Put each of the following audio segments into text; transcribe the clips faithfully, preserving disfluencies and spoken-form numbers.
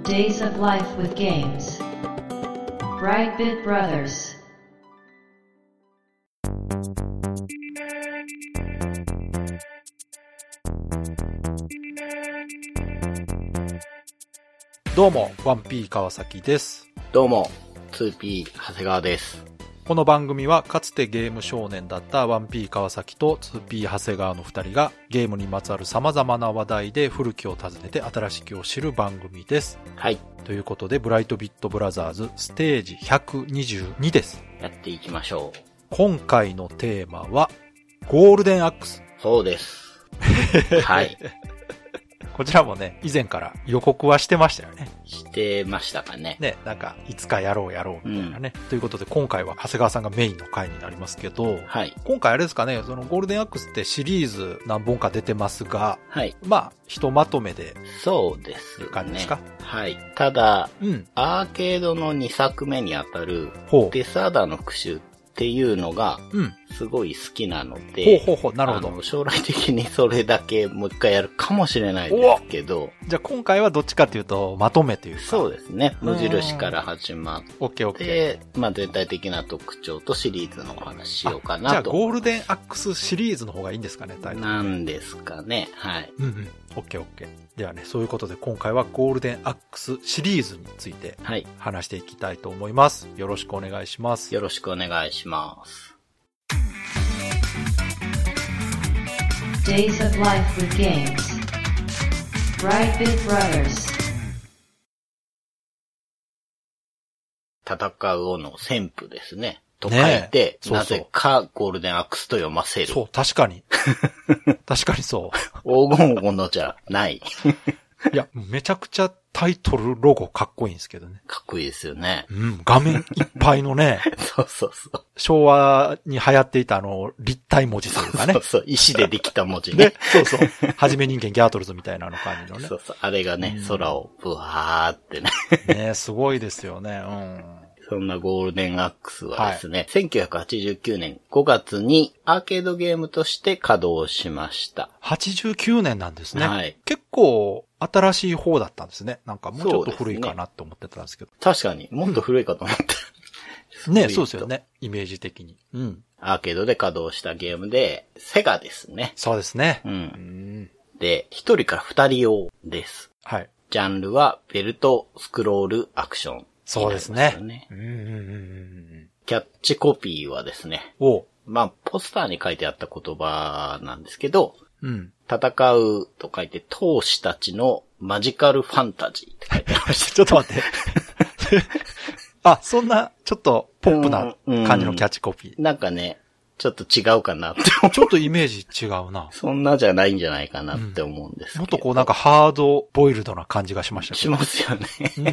Days of Life with Games Brightbit Brothers。 どうも ワンピー 川崎です。 どうも ツーピー 長谷川です。 この番組はかつてゲーム少年だった ワンピー 川崎と ツーピー 長谷川のふたりがゲームにまつわる様々な話題で古きを訪ねて新しきを知る番組です。 はい。 ということでブライトビットブラザーズステージひゃくにじゅうにです。 やっていきましょう。 今回のテーマはゴールデンアックス。 そうです。はい。 こちらもね、以前から予告はしてましたよね。 してましたかね。 ね、なんか、いつかやろうやろうみたいなね。うん、ということで、今回は長谷川さんがメインの回になりますけど、 はい。 今回あれですかね、そのゴールデンアックスってシリーズ何本か出てますが、 はい。 まあ、ひとまとめで。 そうですね。 感じですか？ はい。ただ、 うん。 アーケードのにさくめにあたる、デスアダーの復讐っていうのが、うん。すごい好きなので、 ほうほうほう、なるほど。 あの、将来的にそれだけもう一回やるかもしれないですけど。 じゃあ今回はどっちかっていうと、まとめというか。 そうですね。無印から始まって、 オッケーオッケー。 で、まあ全体的な特徴とシリーズのお話しようかなと。 じゃあゴールデンアックスシリーズの方がいいんですかね、タイトル。 なんですかね。はい。 うんうん。オッケーオッケー。ではね、そういうことで今回はゴールデンアックスシリーズについて、はい。話していきたいと思います。よろしくお願いします。 よろしくお願いします。 Days of Life with Games Brightbit Brothers。 戦う王の旋風ですね。と書いて、そうそう、なぜかゴールデンアックスと読ませる。 そう、確かに。確かにそう。 黄金語のじゃない。 いや、めちゃくちゃタイトルロゴかっこいいんですけどね。 かっこいいですよね。 うん、画面いっぱいのね。 そうそうそう。 昭和に流行っていたあの、立体文字というかね。 そうそう、石でできた文字ね。 ね、そうそう。はじめ人間ギャートルズみたいなの感じのね。 そうそう、あれがね、うん、空をブワーってね。 ね、すごいですよね。うん。 そんなゴールデンアックスはですね、はい、せんきゅうひゃくはちじゅうきゅうねんごがつにアーケードゲームとして稼働しました。 はちじゅうきゅうねんなんですね。 はい。 結構新しい方だったんですね。なんかもうちょっと古いかなって思ってたんですけど。 確かに、もっと古いかと思った。 ね、そうですよね。イメージ的に。うん。 アーケードで稼働したゲームで、セガですね。 そうですね。 うん。うんで、一人から二人用です。 はい。 ジャンルはベルトスクロールアクション。 そうですね。 うんうんうんうん、キャッチコピーはですね。 おまあ、ポスターに書いてあった言葉なんですけど、 うん、 戦うと書いて、闘士たちのマジカルファンタジーって書いてありました。 ちょっと待って。あ、そんな、ちょっとポップな感じのキャッチコピー。 うんうん、なんかね、ちょっと違うかなって思う。ちょっとイメージ違うな。 そんなじゃないんじゃないかなって思うんですけど、うん、 もっとこうなんかハードボイルドな感じがしましたけど。 しますよね。 うん。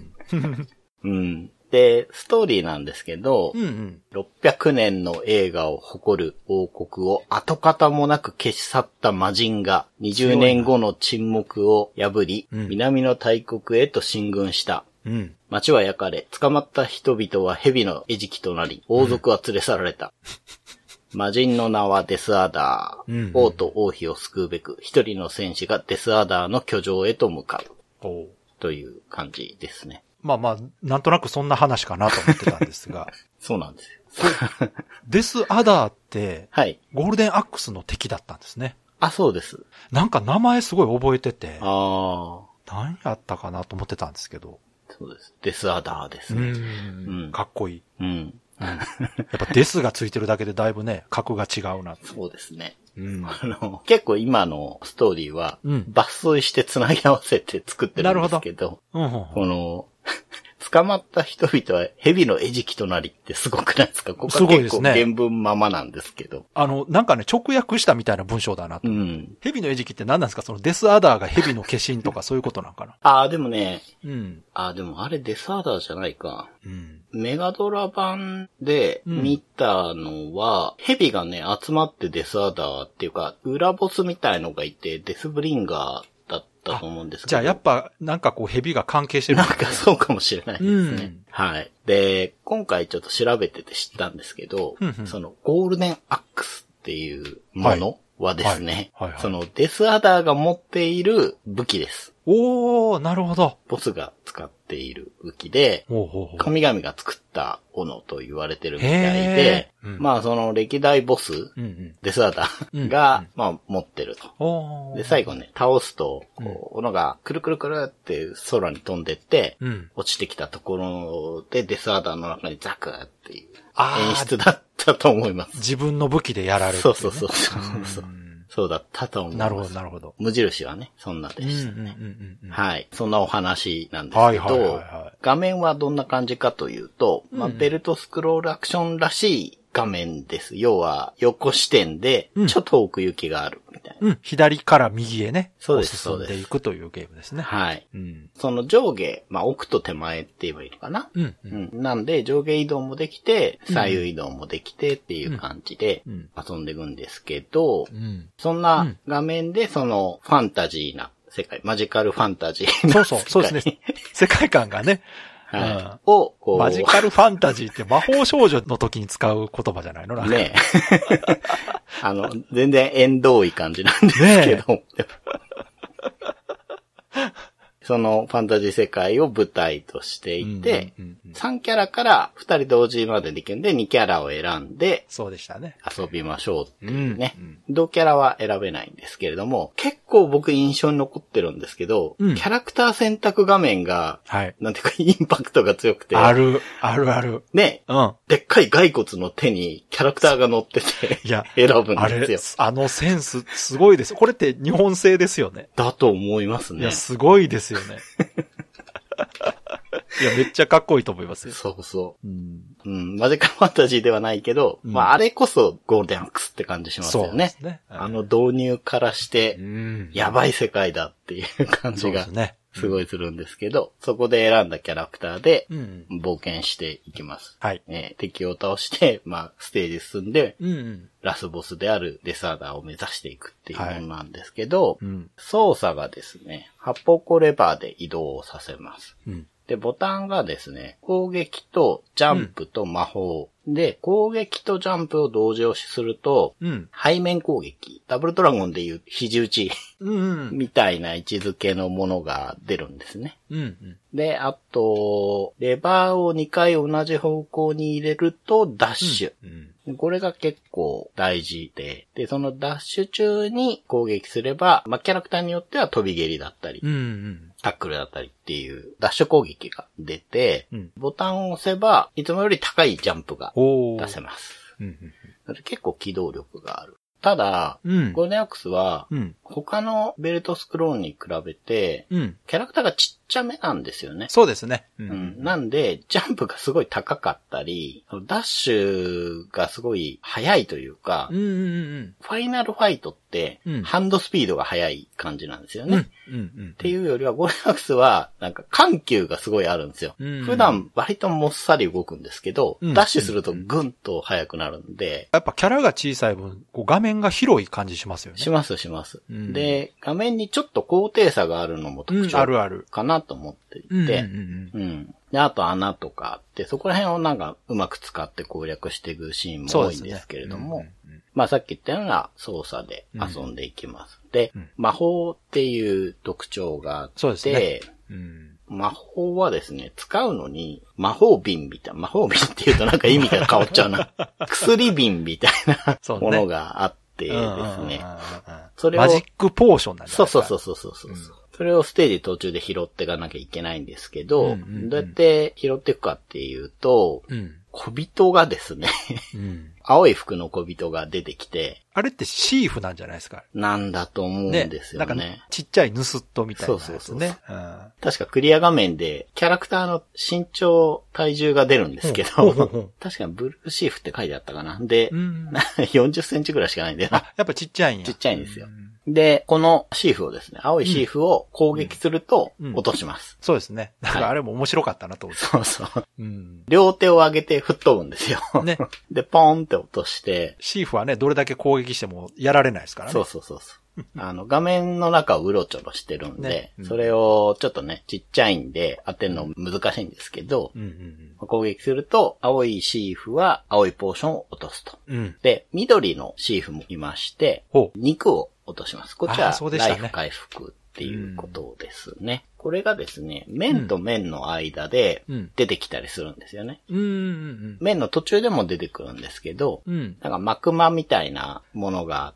うん。で、ストーリーなんですけど、 うんうん、 ろっぴゃくねんの映画を誇る王国を跡形もなく消し去った魔人がにじゅうねんごの沈黙を破り、うん、南の大国へと進軍した。 うん、 街は焼かれ、捕まった人々は蛇の餌食となり、王族は連れ去られた。うん、魔人の名はデスアダー。うんうん、王と王妃を救うべく、一人の戦士がデスアダーの居城へと向かう。 おという感じですね。 まあまあ、なんとなくそんな話かなと思ってたんですが。 そうなんですよ。 デスアダーって、 はい。 ゴールデンアックスの敵だったんですね。 あ、そうです。 なんか名前すごい覚えてて。 ああ。 何やったかなと思ってたんですけど。 そうです。デスアダーですね。 うん、うん。かっこいい。 うん。 やっぱデスがついてるだけでだいぶね、格が違うな。 そうですね。 うん、 あの結構今のストーリーは、抜粋して繋ぎ合わせて作ってるんですけど、 なるほど。うんうん、 この、捕まった人々は蛇の餌食となりってすごくないですか？ここは結構原文ままなんですけど。 あの、なんかね、直訳したみたいな文章だなと。 うん。 蛇の餌食って何なんですか？そのデスアダーが蛇の化身とかそういうことなんかな？ ああ、でもね、 うん。 ああ、でもあれデスアダーじゃないか。 うん。 メガドラ版で見たのは、うん、蛇がね、集まってデスアダーっていうか、裏ボスみたいのがいて、デスブリンガーだったと思うんですけど。 じゃあやっぱ、なんかこう蛇が関係してる、 ね。なんかそうかもしれないですね。うん、はい。で、今回ちょっと調べてて知ったんですけど、 うんうん、 そのゴールデンアックスっていうものはですね、 はいはいはいはい、 そのデスアダーが持っている武器です。 おー、なるほど。 ボスが使っている武器で、 ほうほうほう。 神々が作った斧と言われてるみたいで、 うん、 まあその歴代ボス、うんうん、デスアダーが、うんうん、まあ持ってると。で、最後ね、倒すと、こう、斧がくるくるくるって空に飛んでって、うん、落ちてきたところでデスアダーの中にザクっていう演出だったと思います。 自分の武器でやられる、ね。 そうそうそうそうそう。そうだったと思います。 なるほど、なるほど。 無印はね、そんなでしたね。はい。そんなお話なんですけど、はいはいはいはい、画面はどんな感じかというと、うん、まあ、ベルトスクロールアクションらしい画面です。要は、横視点で、ちょっと奥行きがあるみたいな。 うん。左から右へね。 そうです、 進んでいくというゲームですね。 はい。うん。その上下、まあ、奥と手前って言えばいいのかな。うん、うん。うん。なんで、上下移動もできて、左右移動もできてっていう感じで、遊んでいくんですけど、うん。そんな画面で、その、ファンタジーな世界、マジカルファンタジーな世界。 そうそう、そうですね。世界観がね。 はい。うん、を、こう。 マジカルファンタジーって魔法少女の時に使う言葉じゃないのねえ。あの、全然縁遠い感じなんですけど。ねそのファンタジー世界を舞台としていて、うんうんうんうん、さんキャラからふたり同時までできるんでにキャラを選んで、 そうでしたね。 遊びましょうっていうね、うんうん。同キャラは選べないんですけれども、結構僕印象に残ってるんですけど、うん、キャラクター選択画面が、はい、なんていうかインパクトが強くて。 ある、あるある。 ね、うん、でっかい骸骨の手にキャラクターが乗ってて、いや選ぶんですよ。 あれ、あのセンスすごいです。これって日本製ですよね。 だと思いますね。 いや、すごいですよね。いや、めっちゃかっこいいと思いますよ。 そうそう。うん。うん。マジカルファンタジーではないけど、うん、まあ、あれこそゴールデンアックスって感じしますよね。そうですね。あの導入からして、うん、やばい世界だっていう感じが、すごいするんですけど、そ, ねうん、そこで選んだキャラクターで、冒険していきます。はい。えー、敵を倒して、まあ、ステージ進んで、うんうん、ラスボスであるデスアダーを目指していくっていうものなんですけど、はいうん、操作がですね、発砲口レバーで移動をさせます。うんで、ボタンがですね、攻撃とジャンプと魔法。うん、で、攻撃とジャンプを同時押しすると、うん、背面攻撃。ダブルドラゴンでいう肘打ち、うんうん、みたいな位置づけのものが出るんですね。うんうん、で、あと、レバーをにかい同じ方向に入れるとダッシュ。うんうん、これが結構大事で、で、そのダッシュ中に攻撃すれば、まあ、キャラクターによっては飛び蹴りだったり、うんうんタックルだったりっていうダッシュ攻撃が出て、うん、ボタンを押せばいつもより高いジャンプが出せます。うんうん、結構機動力がある。ただ、うん、ゴールデンアックスは、うん、他のベルトスクロールに比べて、うん、キャラクターがちっちゃめなんですよね。 そうですね。 うんうん、なんで、ジャンプがすごい高かったり、ダッシュがすごい速いというか、うんうんうん、ファイナルファイトって、うん、ハンドスピードが速い感じなんですよね。うんうんうん、っていうよりは、ゴールデンアックスは、なんか緩急がすごいあるんですよ。うんうん、普段割ともっさり動くんですけど、うん、ダッシュするとぐんと速くなるんで。 やっぱキャラが小さい分、こう画面が広い感じしますよね。 しますします。うん、で、画面にちょっと高低差があるのも特徴かなと思っていて、うんうんうんうん、で、あと穴とかあって、そこら辺をなんかうまく使って攻略していくシーンも多いんですけれども、ねうんうんうん、まあさっき言ったような操作で遊んでいきます。うん、で、うん、魔法っていう特徴があって、そうですねうん魔法はですね、使うのに、魔法瓶みたいな、魔法瓶って言うとなんか意味が変わっちゃうな。薬瓶みたいなものがあってですね。 それをマジックポーションなんですか？ そうそうそうそうそう、うん。それをステージ途中で拾っていかなきゃいけないんですけど、うんうんうん、どうやって拾っていくかっていうと、うん、小人がですね、うん、青い服の小人が出てきて、 あれってシーフなんじゃないですか？ なんだと思うんですよね。ねなんかちっちゃいヌスットみたいなやつね。そうそうそうそう、うん。確かクリア画面でキャラクターの身長、体重が出るんですけど、ほうほうほう確かにブルーシーフって書いてあったかな。で、うん、よんじゅっセンチぐらいしかないんだよな。 あ、やっぱちっちゃいんや。 ちっちゃいんですよ。うんで、このシーフをですね、青いシーフを攻撃すると落とします。 うんうん、そうですね。だからあれも面白かったなと思って。 そうそう。うん、両手を上げて吹っ飛ぶんですよ。ね。で、ポーンって落として。 シーフはね、どれだけ攻撃してもやられないですからね。 そうそうそうそう。あの、画面の中をうろちょろしてるんで、ねうん、それをちょっとね、ちっちゃいんで当てるの難しいんですけど、うんうんうん、攻撃すると、青いシーフは青いポーションを落とすと。うん、で、緑のシーフもいまして、肉を落とします。こっちはライフ回復っっていうことですね。うん、これがですね、面と面の間で出てきたりするんですよね。 うんうんうん、 面の途中でも出てくるんですけど、うん、なんか幕間みたいなものがあって、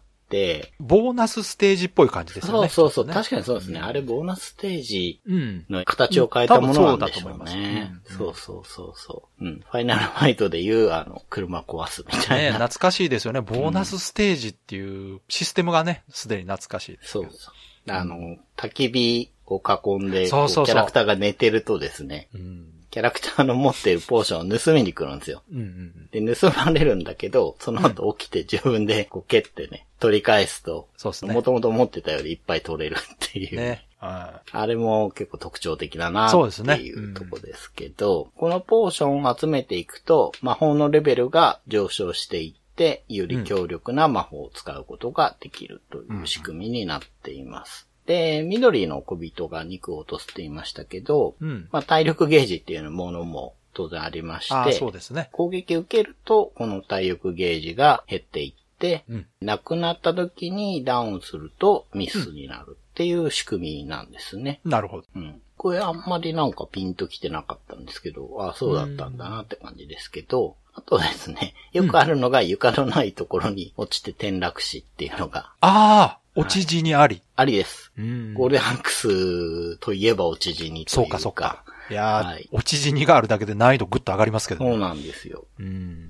ボーナスステージっぽい感じですよね。 そうそうそう、ね、確かにそうですね。あれボーナスステージの形を変えたものなんでしょうね。うん、そうそうそうそう。うん。ファイナルファイトでいう、あの、車壊すみたいな。 ね、懐かしいですよね。ボーナスステージっていうシステムがね、すでに懐かしいです。 そうそう。あの、焚き火を囲んで、そうそうそう、キャラクターが寝てるとですね、うん、キャラクターの持っているポーションを盗みに来るんですよ。うんうん、で、盗まれるんだけど、その後起きて自分でこう蹴ってね、取り返すと、そうですね。もともと持ってたよりいっぱい取れるっていう。ね。あれも結構特徴的だなっていうとこですけど、ね、うん、このポーションを集めていくと、魔法のレベルが上昇していって、より強力な魔法を使うことができるという仕組みになっています。うん、で、緑の小人が肉を落とすって言いましたけど、うん、まあ体力ゲージっていうものも当然ありまして、 そうですね、 攻撃を受けると、この体力ゲージが減っていって、うん、亡くなった時にダウンするとミスになるっていう仕組みなんですね。 うん、なるほど。 うん。これあんまりなんかピンときてなかったんですけど、ああ、そうだったんだなって感じですけど、あとですね、よくあるのが床のないところに落ちて転落死っていうのが。 ああ、落ち地にあり。はい、 ありです。うん、ゴールデンアックスといえば落ち地にというか。 そうかそうか。いやー、はい、落ち地にがあるだけで難易度ぐっと上がりますけど、ね。 そうなんですよ。うん、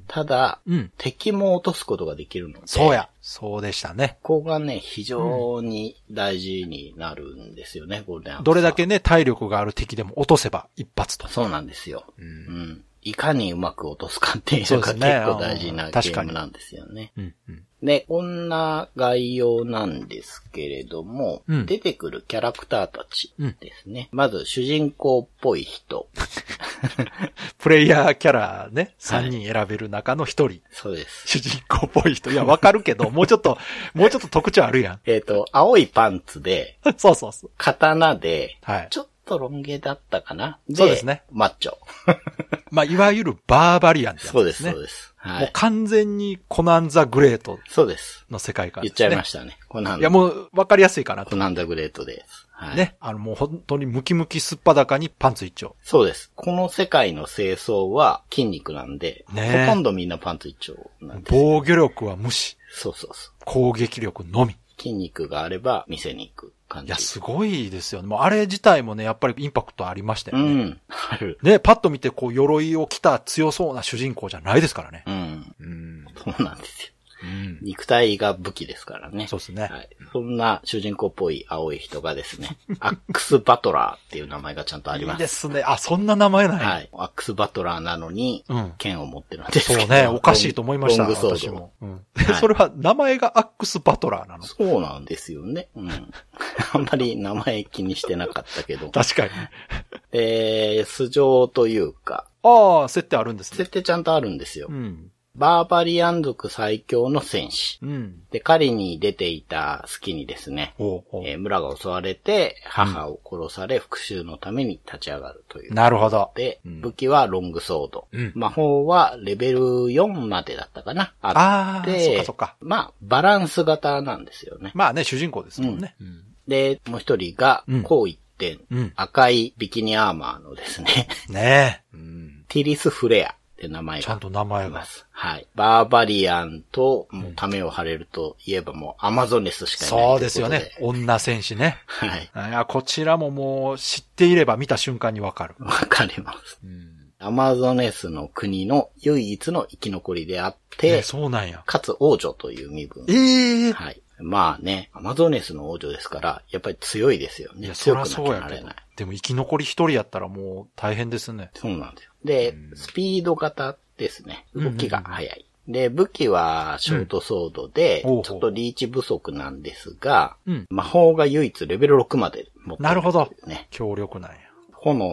ただ、うん、敵も落とすことができるので。 そうや。そうでしたね。 ここがね、非常に大事になるんですよね、うん、ゴールデンアックス。 どれだけね、体力がある敵でも落とせば一発と。 そうなんですよ。うん、うんいかにうまく落とすかっていうのが結構大事なゲームなんですよね。うんうん、で、こんな概要なんですけれども、うん、出てくるキャラクターたちですね。うん、まず、主人公っぽい人。 プレイヤーキャラね、さんにん選べる中のひとり、はい。 そうです。 主人公っぽい人。いや、わかるけど、もうちょっと、もうちょっと特徴あるやん。 えっと、青いパンツで、 そうそうそう。 刀で、はい、ちょっとロン毛だったかなで、 そうですね。 マッチョ。 まあ、いわゆるバーバリアンってやつですね。 そうです、そうです。 はい、もう完全にコナンザグレート。 そうです。 の世界観ですね。言っちゃいましたね。コナン。 いや、もう、わかりやすいかなと。 コナンザグレートです。はい。 ね。あの、もう本当にムキムキすっぱだかにパンツ一丁。 そうです。この世界の清掃は筋肉なんで、ね、ほとんどみんなパンツ一丁なんです。 防御力は無視。 そうそうそう。 攻撃力のみ。 筋肉があれば店に行く感じ。 いや、すごいですよね。もうあれ自体もね、やっぱりインパクトありましたよね。 うん。ある。 ね、パッと見てこう、鎧を着た強そうな主人公じゃないですからね。 うん。うん。そうなんですよ。うん、肉体が武器ですからね。 そうですね。 はい。そんな主人公っぽい青い人がですね、アックスバトラーっていう名前がちゃんとあります。 いいですね。あ、そんな名前ない。 はい。アックスバトラーなのに、剣を持ってるんですけど、 うん、そうね、おかしいと思いました。 ロングソード私も。うんはい、それは名前がアックスバトラーなの？ そうなんですよね。うん。あんまり名前気にしてなかったけど。 確かに。 えー、素性というか。 ああ、設定あるんですね。 設定ちゃんとあるんですよ。うん。バーバリアン族最強の戦士。うん、で、狩りに出ていた隙にですね、おうおうえー、村が襲われて、母を殺され、復讐のために立ち上がるという。 なるほど。 で、うん、武器はロングソード、うん。魔法はレベルよんまでだったかな。あって、あそっかそっか。まあ、バランス型なんですよね。 まあね、主人公ですもんね。 うん、で、もう一人が、こう一点、うん、赤いビキニアーマーのですね。 ねえ、 うん。ティリス・フレア。って名前が。 ちゃんと名前が。 はい。バーバリアンと、もう、ためを張れると言えばもう、アマゾネスしかいない。 そうですよね。女戦士ね。 はい。 いや、こちらももう、知っていれば見た瞬間にわかる。 わかります。うん、アマゾネスの国の唯一の生き残りであって、 え、そうなんや。 かつ王女という身分。 ええー。 はい。まあね、アマゾネスの王女ですから、やっぱり強いですよね。 いや、そりゃそうやけど。でも生き残り一人やったらもう大変ですね。 そうなんですよ。で、スピード型ですね。動きが速い。うんうんうん、で、武器はショートソードで、うん、ちょっとリーチ不足なんですが、うん、魔法が唯一レベルろくまで持ってる、ね。 なるほど。強力なんや。 炎の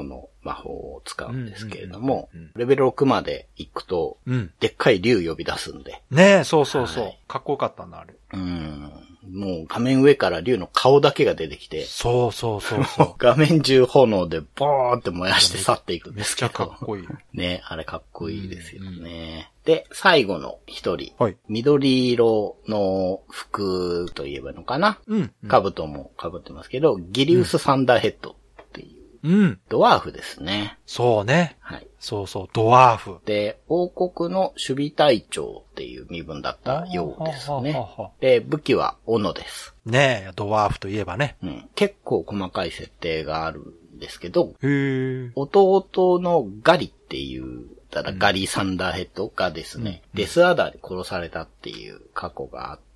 魔法を使うんですけれども、レベルろくまで行くと、うん、でっかい竜呼び出すんで。 ねえ、そうそうそう。はい、かっこよかったんだ、あれ。 うん。もう画面上から竜の顔だけが出てきて。 そうそうそうそう。 画面中炎でボーって燃やして去っていくんですけど。 めっちゃかっこいい。 ね、あれかっこいいですよね。うんうん、で、最後の一人。 はい。 緑色の服と言えばいいのかな。うん、うん。兜も被ってますけど、ギリウス・サンダーヘッドっていう。うん。ドワーフですね。 そうね。 はい。 そうそう、ドワーフ。 で、王国の守備隊長っていう身分だったようですね。ははははで、武器は斧です。 ねえ、ドワーフといえばね。 うん。結構細かい設定があるんですけど、 へー。 弟のガリっていう、ただガリ・サンダーヘッドがですね、うん、デスアダーで殺されたっていう過去があって、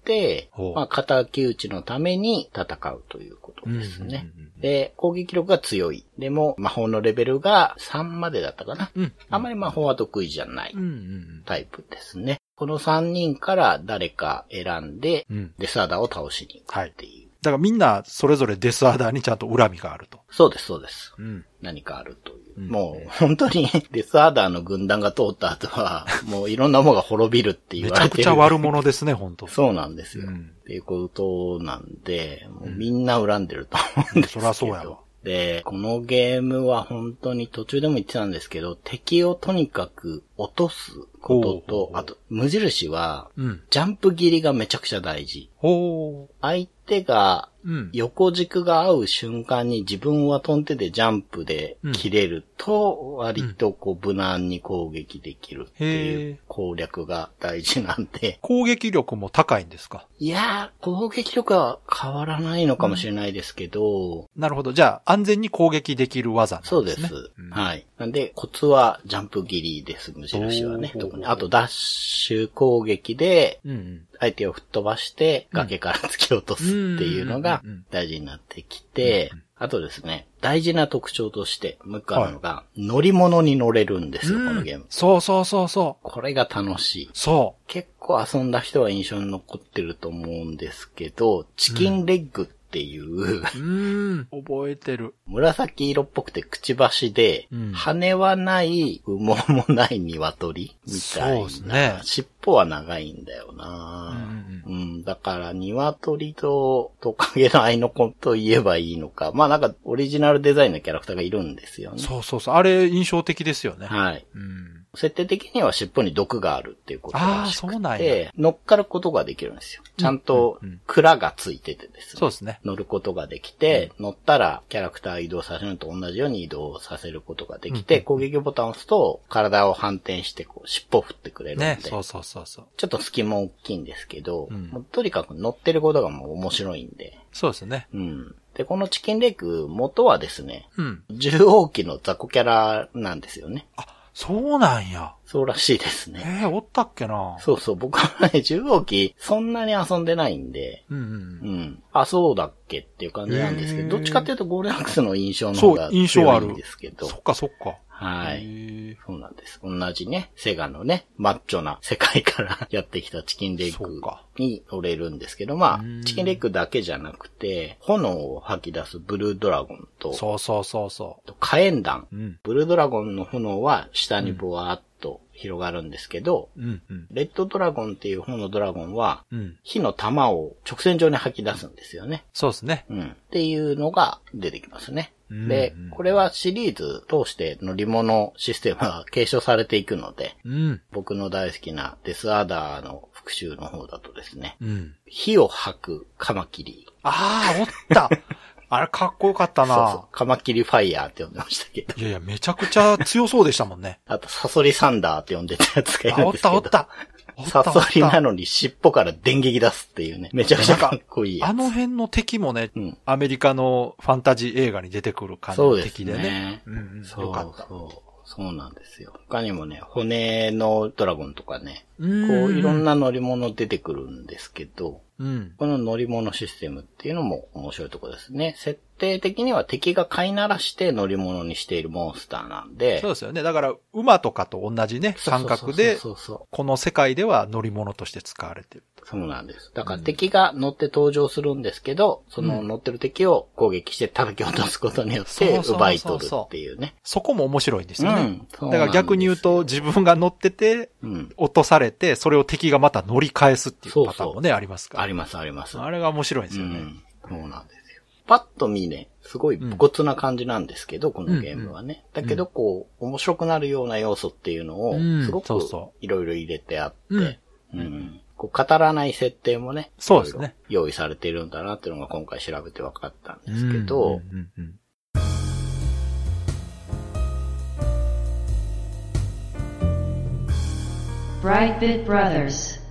まあ、敵討ちのために戦うということですね。うんうんうん、で、攻撃力が強い。でも、魔法のレベルがさんまでだったかな。うんうん、あまり魔法は得意じゃないタイプですね。このさんにんから誰か選んで、うん、デスアダーを倒しに行くっていう。はい、 だからみんなそれぞれデスアダーにちゃんと恨みがあると。 そうです、そうです。うん、何かあるという。うん、もう本当にデスアダーの軍団が通った後は、もういろんなものが滅びるって言われてる。 めちゃくちゃ悪者ですね、本当。 そうなんですよ。うん、っていうことなんで、もうみんな恨んでると思うんですけど。 うん、そりゃそうやわ。 で、このゲームは本当に途中でも言ってたんですけど、敵をとにかく落とすことと、あと、無印は、ジャンプ切りがめちゃくちゃ大事。 ほう。 相手が、横軸が合う瞬間に自分は飛んでてジャンプで切れると、割とこう無難に攻撃できるっていう攻略が大事なんで。 攻撃力も高いんですか？ いやー、攻撃力は変わらないのかもしれないですけど。 うん、なるほど。じゃあ、安全に攻撃できる技なんですね。 そうです。うん、はい。なんで、コツはジャンプ切りです、無印はね。特に。あと、ダッシュ攻撃で、相手を吹っ飛ばして崖から突き落とすっていうのが大事になってきて、あとですね、大事な特徴としてもう一個あるのが、はい、乗り物に乗れるんですよ、このゲーム。 そうそうそうそう。 これが楽しい。 そう。 結構遊んだ人は印象に残ってると思うんですけど、チキンレッグっていう、うん、 うーん、覚えてる。 紫色っぽくてくちばしで、うん、羽はない、羽毛もない鶏みたいな。そうですね。尻尾は長いんだよな、うんうんうん、だから鶏とトカゲの合いの子と言えばいいのか。まあなんかオリジナルデザインのキャラクターがいるんですよね。 そうそうそう。あれ印象的ですよね。 はい。うん設定的には尻尾に毒があるっていうことらしくて、 そうなんや。 乗っかることができるんですよ。ちゃんと蔵がついててですね。 そうですね。 乗ることができて、うん、乗ったらキャラクター移動させるのと同じように移動させることができて、うん、攻撃ボタンを押すと体を反転してこう尻尾を振ってくれるんで。ね、 そうそうそうそう。 ちょっと隙も大きいんですけど、うん、もうとにかく乗ってることがもう面白いんで。 そうですね。 うん。で、このチキンレッグ元はですね、うん、獣王機の雑魚キャラなんですよね。 あ、そうなんや。 そうらしいですね。 えー、おったっけな。 そうそう、僕はね、獣王機そんなに遊んでないんで、うんうん、うん。あ、そうだっけっていう感じなんですけど、どっちかっていうとゴールデンアックスの印象の方が強いんですけど。 そっかそっか。 はい。そうなんです。同じね、セガのね、マッチョな世界からやってきたチキンレッグに乗れるんですけど、まあ、チキンレッグだけじゃなくて、炎を吐き出すブルードラゴンと、 そうそうそうそう。 火炎弾、うん。ブルードラゴンの炎は下にボワーっと広がるんですけど、うんうん、レッドドラゴンっていう炎ドラゴンは、うん、火の玉を直線上に吐き出すんですよね。 そうですね。 うん。っていうのが出てきますね。で、これはシリーズ通して乗り物システムが継承されていくので、うん、僕の大好きなデスアダーの復習の方だとですね、うん、火を吐くカマキリ。 ああ、おったあれかっこよかったな。そうそう。 カマキリファイヤーって呼んでましたけど。 いやいや、めちゃくちゃ強そうでしたもんね。 あと、サソリサンダーって呼んでたやつがいるんですけど。 あ、おったおった。 サソリなのに尻尾から電撃出すっていうね。めちゃくちゃかっこいいやつ。 あの辺の敵もね、うん、アメリカのファンタジー映画に出てくる感じの敵でね。そうですね。うんうん、そうよかった。 そうそうなんですよ。他にもね、骨のドラゴンとかね、こういろんな乗り物出てくるんですけど、 うん。 この乗り物システムっていうのも面白いところですね。設定的には敵が飼いならして乗り物にしているモンスターなんで。 そうですよね。だから、馬とかと同じね、感覚で、この世界では乗り物として使われている。 そうなんです。だから敵が乗って登場するんですけど、うん、その乗ってる敵を攻撃して叩き落とすことによって奪い取るっていうね。 そこも面白いんですよね。うん、だから逆に言うと自分が乗ってて、落とされて、それを敵がまた乗り返すっていうパターンもね、そうそうありますから。 ありますあります。 あれが面白いんですよね。うん、 そうなんですよ。パッと見ね、すごい武骨な感じなんですけど、うん、このゲームはね。だけどこう、面白くなるような要素っていうのを、すごくいろいろ入れてあって、うんうんうんこう語らない設定もね、 そうですね。 用意されているんだなっていうのが今回調べて分かったんですけど、うんうんうんうん、Brightbit Brothers。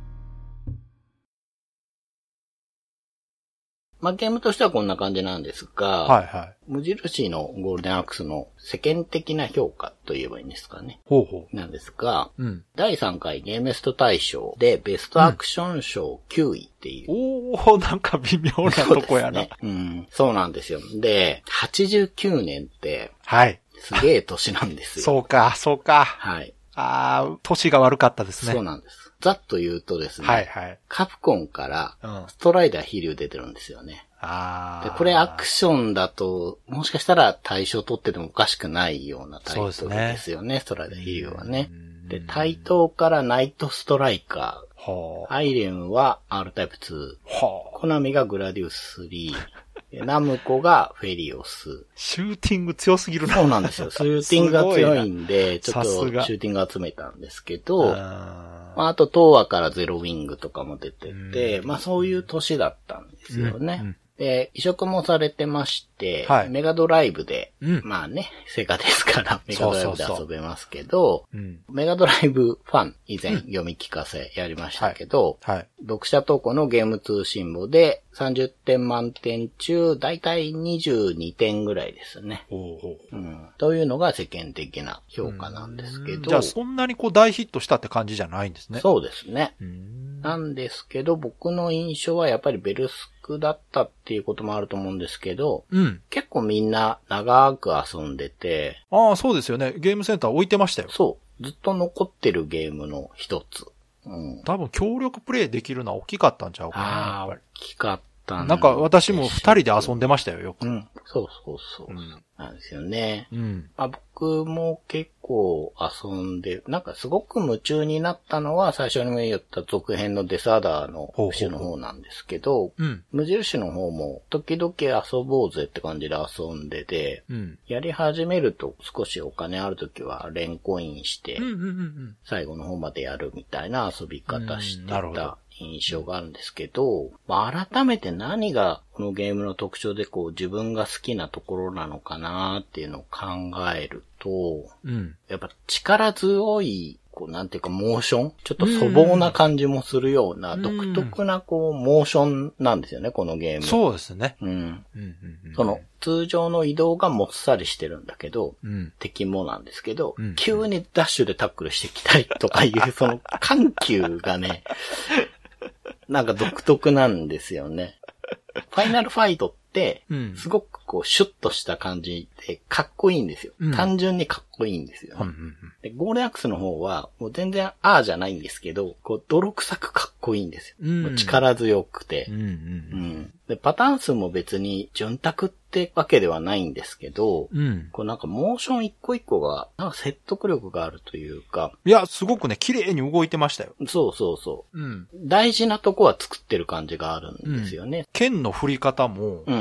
まあ、ゲームとしてはこんな感じなんですが、 はいはい。 無印のゴールデンアックスの世間的な評価と言えばいいんですかね。 ほうほう。なんですが、 うん、 だいさんかいゲームスト大賞でベストアクション賞きゅういっていう。 うん、おー、なんか微妙なとこやな。 そうですね。うん。そうなんですよ。で、はちじゅうきゅうねんって、 はい。 すげえ年なんですよ。 そうか、そうか。 はい。 あー、年が悪かったですね。 そうなんです。ざっと言うとですね、 はいはい、 カプコンからストライダー飛竜出てるんですよね。 うん、あで、これアクションだと、もしかしたら大賞取っててもおかしくないようなタイトルですよね、ねストライダー飛竜はね。で、対等からナイトストライカー、アイレンは R タイプツー、コナミがグラディウススリー、ナムコがフェリオス。 シューティング強すぎるな。 そうなんですよ。シューティングが強いんで、ちょっとシューティング集めたんですけど、まあ、あと、東亜からゼロウィングとかも出てて、まあそういう年だったんですよね。うんうん、で、移植もされてまして、はい、メガドライブで、うん、まあね、セガですからメガドライブで遊べますけど、そうそうそう、メガドライブファン以前読み聞かせやりましたけど、うんはいはい、読者投稿のゲーム通信簿でさんじゅってん満点中、だいたいにじゅうにてんぐらいですね。 おうおううん、というのが世間的な評価なんですけど。 じゃあそんなにこう大ヒットしたって感じじゃないんですね。 そうですね。なんですけど、僕の印象はやっぱりベルスクだったっていうこともあると思うんですけど、 うん、 結構みんな長く遊んでて。 ああ、そうですよね。ゲームセンター置いてましたよ。 そう。ずっと残ってるゲームの一つ。うん、 多分協力プレイできるのは大きかったんちゃうかな。 ああ、大きかったんなんか私も二人で遊んでましたよ、よく。 うん。そうそうそう。うん、なんですよね。 うん。 まあ、僕も結構遊んで、なんかすごく夢中になったのは最初にも言った続編のデスアダーの種の方なんですけど、 うん、 無印の方も時々遊ぼうぜって感じで遊んでて、 うん、 やり始めると少しお金あるときは連コインして、最後の方までやるみたいな遊び方してた印象があるんですけど、まあ、改めて何がこのゲームの特徴でこう自分が好きなところなのかなっていうのを考えると、 うん、 やっぱ力強い、こうなんていうかモーションちょっと粗暴な感じもするような独特なこうモーションなんですよね、このゲーム。 そうですね。 うん。 うんうんうん、 その通常の移動がもっさりしてるんだけど、 うん、 敵もなんですけど、 うん、 急にダッシュでタックルしていきたいとかいうその緩急がね、なんか独特なんですよね。ファイナルファイトって、すごくこうシュッとした感じでかっこいいんですよ。 うん、 単純にかっこいいんですよ、ねうんうんうん、 で。ゴールデンアックスの方は、もう全然あーじゃないんですけど、こう泥臭くかっこいいんですよ。 うん、 もう力強くて、 うんうんうんで。パターン数も別に潤沢ってわけではないんですけど、 うん、 こうなんかモーション一個一個が、なんか説得力があるというか。 いや、すごくね、綺麗に動いてましたよ。 そうそうそう。 うん、 大事なとこは作ってる感じがあるんですよね。うん、 剣の振り方も、 うんうん、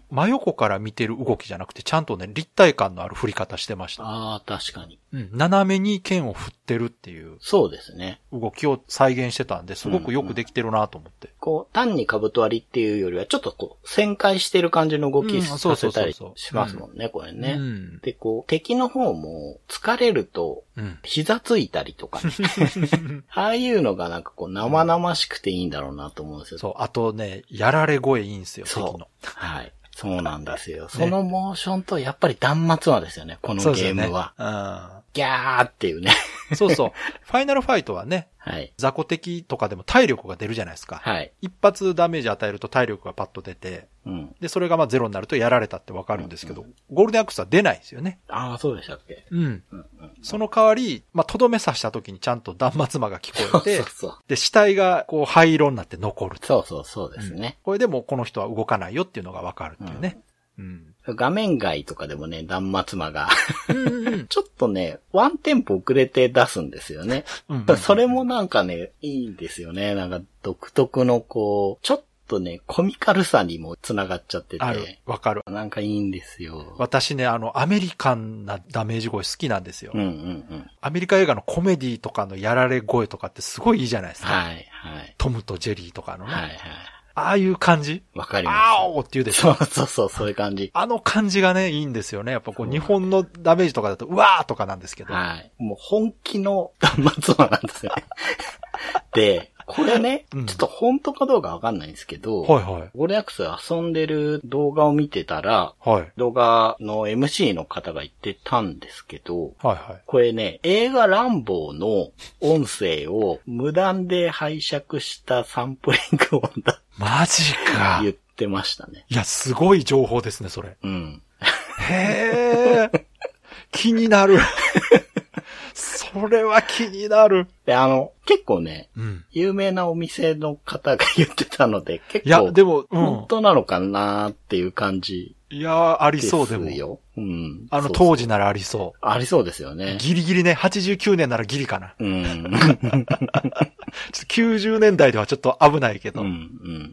真横から見てる動きじゃなくて、ちゃんとね、立体感のある振り方してました。 ああ、確かに。 うん、斜めに剣を振ってるっていう。 そうですね。 動きを再現してたんで、すごくよくできてるなと思って。 うんうん、こう、単に兜割りっていうよりは、ちょっとこう、旋回してる感じの動きさせたりしますもんね、これね、 うん。 で、こう、敵の方も疲れると、膝ついたりとかね。うん、ああいうのがなんかこう、生々しくていいんだろうなと思うんですよ。 そう、あとね、やられ声いいんですよ、敵の。 はい。そうなんですよ。そのモーションとやっぱり断末魔ですよね、このゲームは。 ね、うん、 ギャーっていうね。 そうそう。ファイナルファイトはね、 はい。 雑魚敵とかでも体力が出るじゃないですか。 はい。 一発ダメージ与えると体力がパッと出て、うん、で、それがまあゼロになるとやられたってわかるんですけど、うんうん、ゴールデンアックスは出ないんですよね。 ああ、そうでしたっけ。 うん。うんうん、その代わり、まあ、とどめ刺した時にちゃんと断末魔が聞こえて、そうそうそう、で、死体がこう灰色になって残る。 そうそうそうですね、 うん。これでもこの人は動かないよっていうのがわかるっていうね。うんうん画面外とかでもね、断末魔がうん、ちょっとね、ワンテンポ遅れて出すんですよね。うんうん、それもなんかね、いいんですよね。なんか独特のこう、ちょっとね、コミカルさにも繋がっちゃってて。 ある。わかる。 なんかいいんですよ。 私ね、あの、アメリカンなダメージ声好きなんですよ。 うんうんうん。 アメリカ映画のコメディとかのやられ声とかってすごいいいじゃないですか。 はいはい。 トムとジェリーとかのね。 はいはい。 ああいう感じわかります。 あおーって言うでしょ。 そうそうそう、そういう感じ。 あの感じがね、いいんですよね。やっぱこう、日本のダメージとかだと、うわーとかなんですけど。 はい。もう本気の断末魔なんですよね。で、これね、うん、ちょっと本当かどうかわかんないんですけど、 はいはい。 ゴールデンアックス遊んでる動画を見てたら、はい。動画の エムシー の方が言ってたんですけど、 はいはい。 これね、映画ランボーの音声を無断で拝借したサンプリング音だ。 マジか。 言ってましたね。 いや、すごい情報ですね、それ。 うん。 へー。気になる。それは気になる。 で、あの、結構ね、うん、有名なお店の方が言ってたので、結構、 いや、でも、うん、 本当なのかなっていう感じ。 いや、ありそうでも。 ですよ。うん。 あの当時ならありそう。 ありそうですよね。 ギリギリね、はちじゅうきゅうねんならギリかな。 うん。 ちょっときゅうじゅうねんだいではちょっと危ないけど。 うん、うん。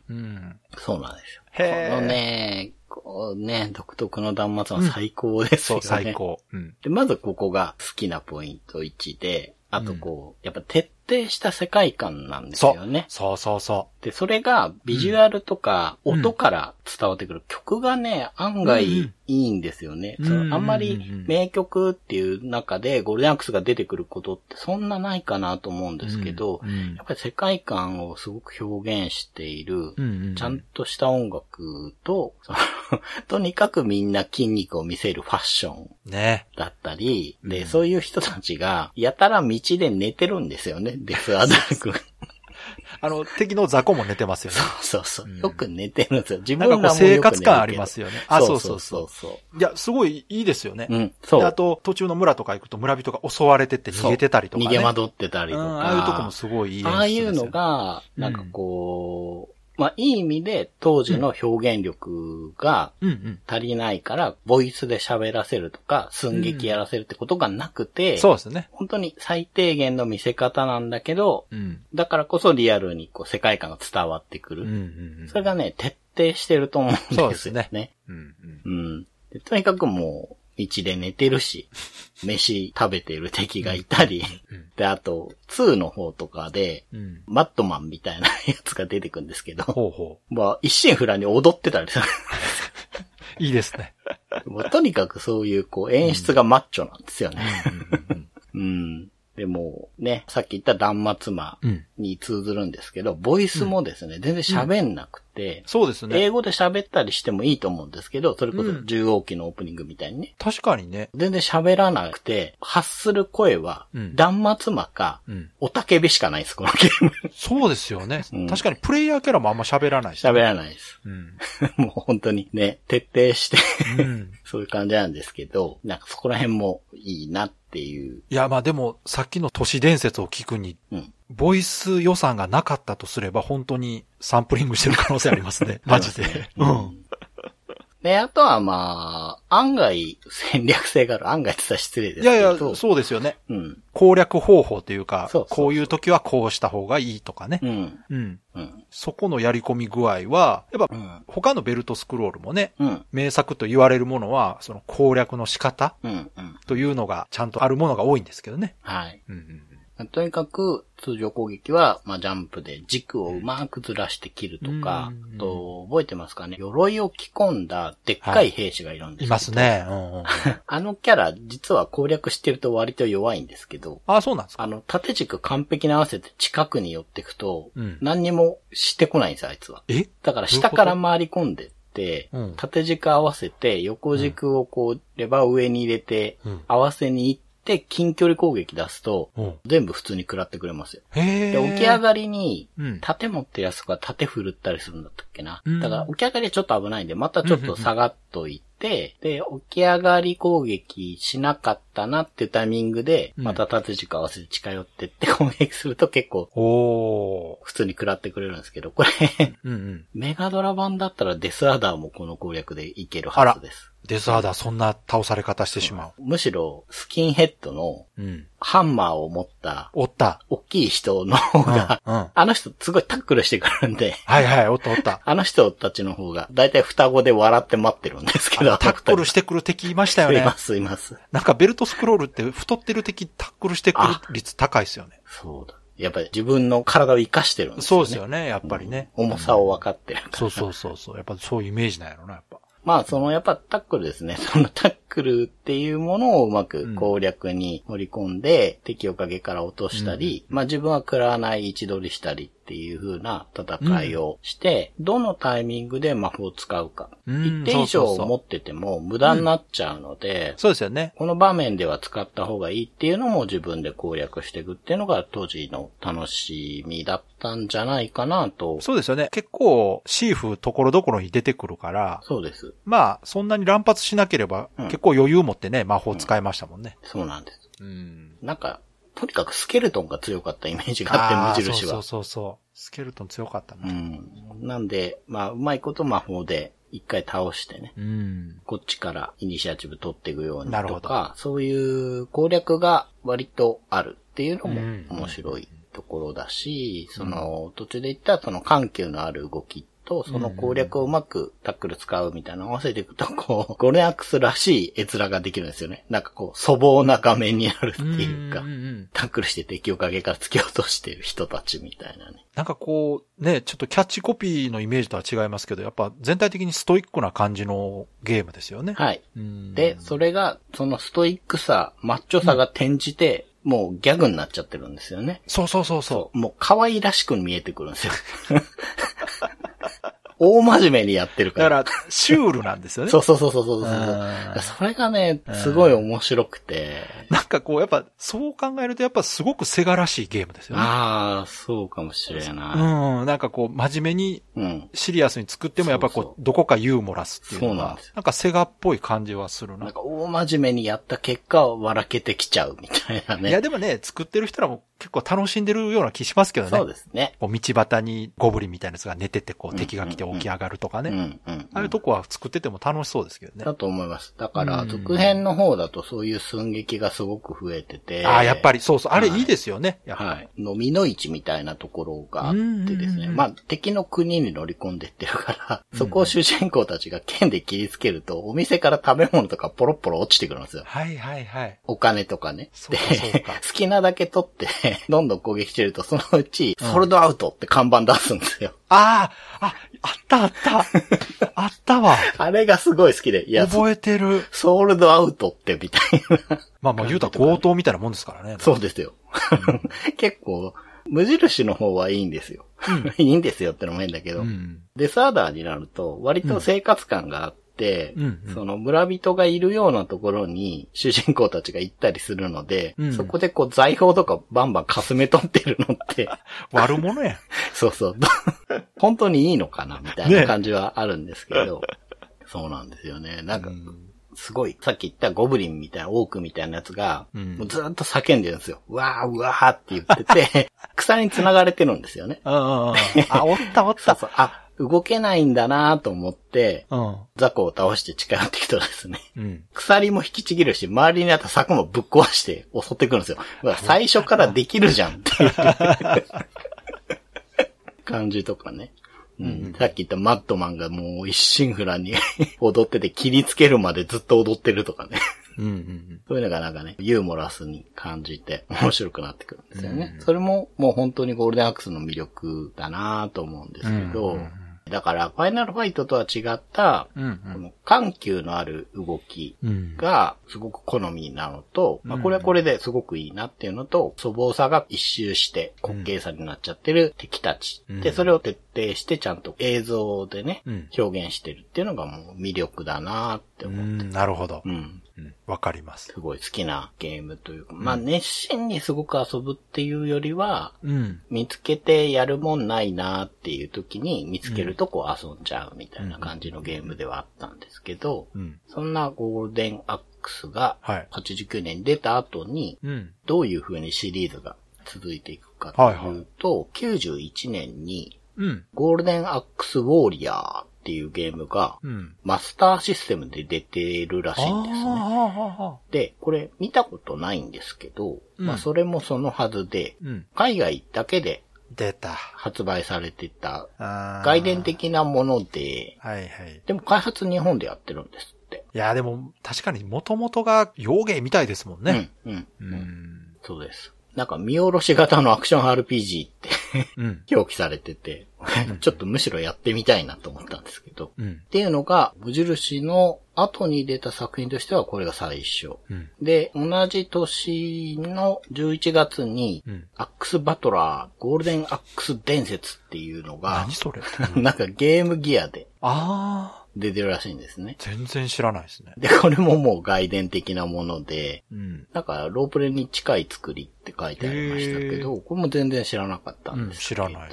うん。そうなんですよ。 へー。 このね、こうね、独特の断末は最高ですよね。 うん、そう、最高。うん。 で、まずここが好きなポイントいちで、あとこう、うん、やっぱ徹底した世界観なんですよね。 そう、そうそうそう。 で、それがビジュアルとか音から伝わってくる、うん、曲がね、案外いいんですよね。うんうん、そのあんまり名曲っていう中でゴールデンアックスが出てくることってそんなないかなと思うんですけど、うんうん、やっぱり世界観をすごく表現している、うんうん、ちゃんとした音楽と、とにかくみんな筋肉を見せるファッションだったり、ね、で、うん、そういう人たちがやたら道で寝てるんですよね、デスアダー君。 あの、敵の雑魚も寝てますよね。 そうそうそう。うん、よく寝てるんですよ。自分らもよく寝るけど。なんかこう生活感ありますよね。あ、そうそうそう。 そうそうそういや、すごいいいですよね。 うん、そう。 で、あと、途中の村とか行くと村人が襲われてって逃げてたりとかね。 逃げ惑ってたりとか、うん。 ああいうとこもすごいいい演出ですよ。 ああいうのが、なんかこう、うんまあ、いい意味で当時の表現力が足りないから、ボイスで喋らせるとか、寸劇やらせるってことがなくて、 そうですね。 本当に最低限の見せ方なんだけど、うん、だからこそリアルにこう世界観が伝わってくる。うんうんうん、それがね、徹底してると思うんですよね。そうですね。うんうんうんでとにかくもう、道で寝てるし、飯食べてる敵がいたり、うんうん、で、あと、ツーの方とかで、うん、マットマンみたいなやつが出てくるんですけど、ほうほうまあ、一心不乱に踊ってたりする。 いいですね。 もうとにかくそういう、こう、演出がマッチョなんですよね。うん。でも、ね、さっき言った断末魔に通ずるんですけど、うん、ボイスもですね、全然喋んなくて、 うん、そうですね。 英語で喋ったりしてもいいと思うんですけど、それこそじゅう号機のオープニングみたいにね。 確かにね。 全然喋らなくて、発する声は、断末魔か、うん、おたけびしかないです、このゲーム。 そうですよね、うん。確かにプレイヤーキャラもあんま喋らないし、 ね。喋らないです。うん、もう本当にね、徹底してうん、そういう感じなんですけど、なんかそこら辺もいいなっていう。 いや、まあでも、さっきの都市伝説を聞くに、うん、ボイス予算がなかったとすれば、本当にサンプリングしてる可能性ありますね。マジで。ね、うん。 で、あとはまあ、案外戦略性がある。案外って言ったら失礼ですけど。 いやいや、そうですよね。うん。攻略方法というか、そうそうそうこういう時はこうした方がいいとかね。うん。うん。うん、そこのやり込み具合は、やっぱ、うん、他のベルトスクロールもね、うん、名作と言われるものは、その攻略の仕方、うんうん、というのがちゃんとあるものが多いんですけどね。 はい。うんうんとにかく、通常攻撃は、まあ、ジャンプで軸をうまくずらして切るとか、うん、と、覚えてますかね鎧を着込んだでっかい兵士がいるんですけど、はい、いますね。うんうん、 あのキャラ、実は攻略してると割と弱いんですけど、 あ、そうなんですか？ あの、縦軸完璧に合わせて近くに寄っていくと、うん、何にもしてこないんですよ、あいつは。え？だから下から回り込んでって、うん、縦軸合わせて、横軸をこう、レバーを上に入れて、合わせに行って、 て近距離攻撃出すと、全部普通に食らってくれますよ。へで、起き上がりに、盾持ってるやつが盾振るったりするんだったっけな。うん、だから起き上がりはちょっと危ないんで、またちょっと下がっといて、で、起き上がり攻撃しなかったなっていうタイミングで、また縦軸合わせて近寄ってって攻撃すると結構、普通に食らってくれるんですけど、これうん、うん、メガドラ版だったらデスアダーもこの攻略でいけるはずです。 デスアダーそんな倒され方してしまう。 むしろ、スキンヘッドの、ハンマーを持った、 おった。 大きい人の方が、うんうん、あの人すごいタックルしてくるんで。 はいはい、おったおった。 あの人たちの方が、だいたい双子で笑って待ってるんですけど。 タックルしてくる敵いましたよね。 います、います。 なんかベルトスクロールって太ってる敵タックルしてくる率高いですよね。 そうだ。やっぱり自分の体を生かしてるんですよね。 そうですよね、やっぱりね。 うん、重さを分かってるから、 そうそうそうそう。やっぱそういうイメージなんやろな、やっぱ。 まあ、その、やっぱタックルですね。そのタックルっていうものをうまく攻略に盛り込んで、うん、敵を影から落としたり、うん、まあ自分は食らわない位置取りしたりっていう風な戦いをして、うん、どのタイミングで魔法を使うか。うん、一定以上持ってても無駄になっちゃうので、 うん、そうですよね。 この場面では使った方がいいっていうのも自分で攻略していくっていうのが当時の楽しみだったんじゃないかなと。 そうですよね。結構シーフところどころに出てくるから、 そうです。 まあ、そんなに乱発しなければ、うん、結構余裕持ってね、魔法使えましたもんね。 うん、そうなんです。うん。なんか、とにかくスケルトンが強かったイメージがあって、無印は。 そうそうそう。スケルトン強かったね。 うん。なんで、まあ、うまいこと魔法で一回倒してね。うん。こっちからイニシアチブ取っていくようにとか、そういう攻略が割とあるっていうのも面白いところだし、うん、その、途中で言ったその緩急のある動きと、その攻略をうまくタックル使うみたいなのを合わせていくと、こう、ゴルデンアックスらしい絵面ができるんですよね。なんかこう、粗暴な画面になるっていうか、うんうんうん、タックルして敵を影から突き落としてる人たちみたいなね。 なんかこう、ね、ちょっとキャッチコピーのイメージとは違いますけど、やっぱ全体的にストイックな感じのゲームですよね。 はい。で、それが、そのストイックさ、マッチョさが転じて、うん、もうギャグになっちゃってるんですよね。 そうそうそうそう。 もう可愛らしく見えてくるんですよ。大真面目にやってるから。 だから、シュールなんですよね。 そうそうそうそうそうそう。それがね、すごい面白くて。 なんかこう、やっぱ、そう考えると、やっぱすごくセガらしいゲームですよね。 ああ、そうかもしれない。 うん。なんかこう、真面目に、シリアスに作っても、やっぱこう、そうそうどこかユーモラスっていうのが、そうなんですよ。なんかセガっぽい感じはするな。 なんか大真面目にやった結果、笑けてきちゃうみたいなね。 いや、でもね、作ってる人らも結構楽しんでるような気しますけどね。 そうですね。 こう道端にゴブリンみたいなやつが寝てて、こう、敵が来て起き上がるとかね。うんうんうん、ああいうとこは作ってても楽しそうですけどね。 だと思います。だから、続編の方だとそういう寸劇がすごく増えてて。 ああ、やっぱりそうそう。あれいいですよね。 はい。はい、飲みの市みたいなところがあってですね。まあ、敵の国に乗り込んでってるから、そこを主人公たちが剣で切りつけると、お店から食べ物とかポロポロ落ちてくるんですよ。 はいはいはい。 お金とかね。 そうかそうか。 好きなだけ取って、どんどん攻撃してると、そのうち、ソールドアウトって看板出すんですよ。 うん、ああ、あ、あったあった。あったわ。 あれがすごい好きで。 いや、覚えてる。 ソールドアウトってみたいな。 まあまあ言うたら強盗みたいなもんですからね。 そうですよ。うん、結構、無印の方はいいんですよ。うん、いいんですよってのも変だけど、うん、デスアダーになると割と生活感があって、うんうん、その村人がいるようなところに主人公たちが行ったりするので、うん、そこでこう財宝とかバンバンかすめ取ってるのって。 悪者や。 そうそう。本当にいいのかなみたいな感じはあるんですけど、ね、そうなんですよね。なんか、うんすごい、さっき言ったゴブリンみたいな、オークみたいなやつが、うん、もうずっと叫んでるんですよ。うわー、うわーって言ってて、草に繋がれてるんですよね。 うんうんうん、あ、おったおった。 そうそう。あ、動けないんだなと思って、うん、雑魚を倒して近寄ってきたらですね、うん、鎖も引きちぎるし、周りにあった柵もぶっ壊して襲ってくるんですよ。最初からできるじゃんっていう感じとかね。うん、さっき言ったマッドマンがもう一心不乱に踊ってて切りつけるまでずっと踊ってるとかね。うんうんうん、そういうのがなんかね、ユーモラスに感じて面白くなってくるんですよね。うん、それももう本当にゴールデンアックスの魅力だなと思うんですけど、うんうんうんだから、ファイナルファイトとは違った、うんうん、この緩急のある動きがすごく好みなのと、うん、まあ、これはこれですごくいいなっていうのと、粗暴さが一周して滑稽さになっちゃってる敵たち。うん、で、それを徹底してちゃんと映像でね、うん、表現してるっていうのがもう魅力だなって思って。 うん、なるほど。 うん。 うん。わかります。 すごい好きなゲームというか、まあ熱心にすごく遊ぶっていうよりは、うん、見つけてやるもんないなっていう時に見つけるとこう遊んじゃうみたいな感じのゲームではあったんですけど、うん、そんなゴールデンアックスがはちじゅうきゅうねんに出た後に、どういう風にシリーズが続いていくかというと、はいはい、きゅうじゅういちねんに、ゴールデンアックスウォーリアーっていうゲームが、マスターシステムで出てるらしいんですね。で、これ見たことないんですけど、うん、まあそれもそのはずで、うん、海外だけで出た発売されてた外伝的なもので、はいはい、でも開発日本でやってるんですって。 いやでも確かに元々が洋芸みたいですもんね。うん、うん、 うん。そうです。なんか見下ろし型のアクション アールピージーって、うん、表記されてて、ちょっとむしろやってみたいなと思ったんですけど、うん、っていうのが無印の後に出た作品としてはこれが最初、うん、で同じ年のじゅういちがつに、うん、アックスバトラーゴールデンアックス伝説っていうのが何それなんかゲームギアであ出てるらしいんですね。 全然知らないですね。 で、これももう外伝的なもので、うん、なんかロープレに近い作りって書いてありましたけど、これも全然知らなかったんですけど、うん、知らないです。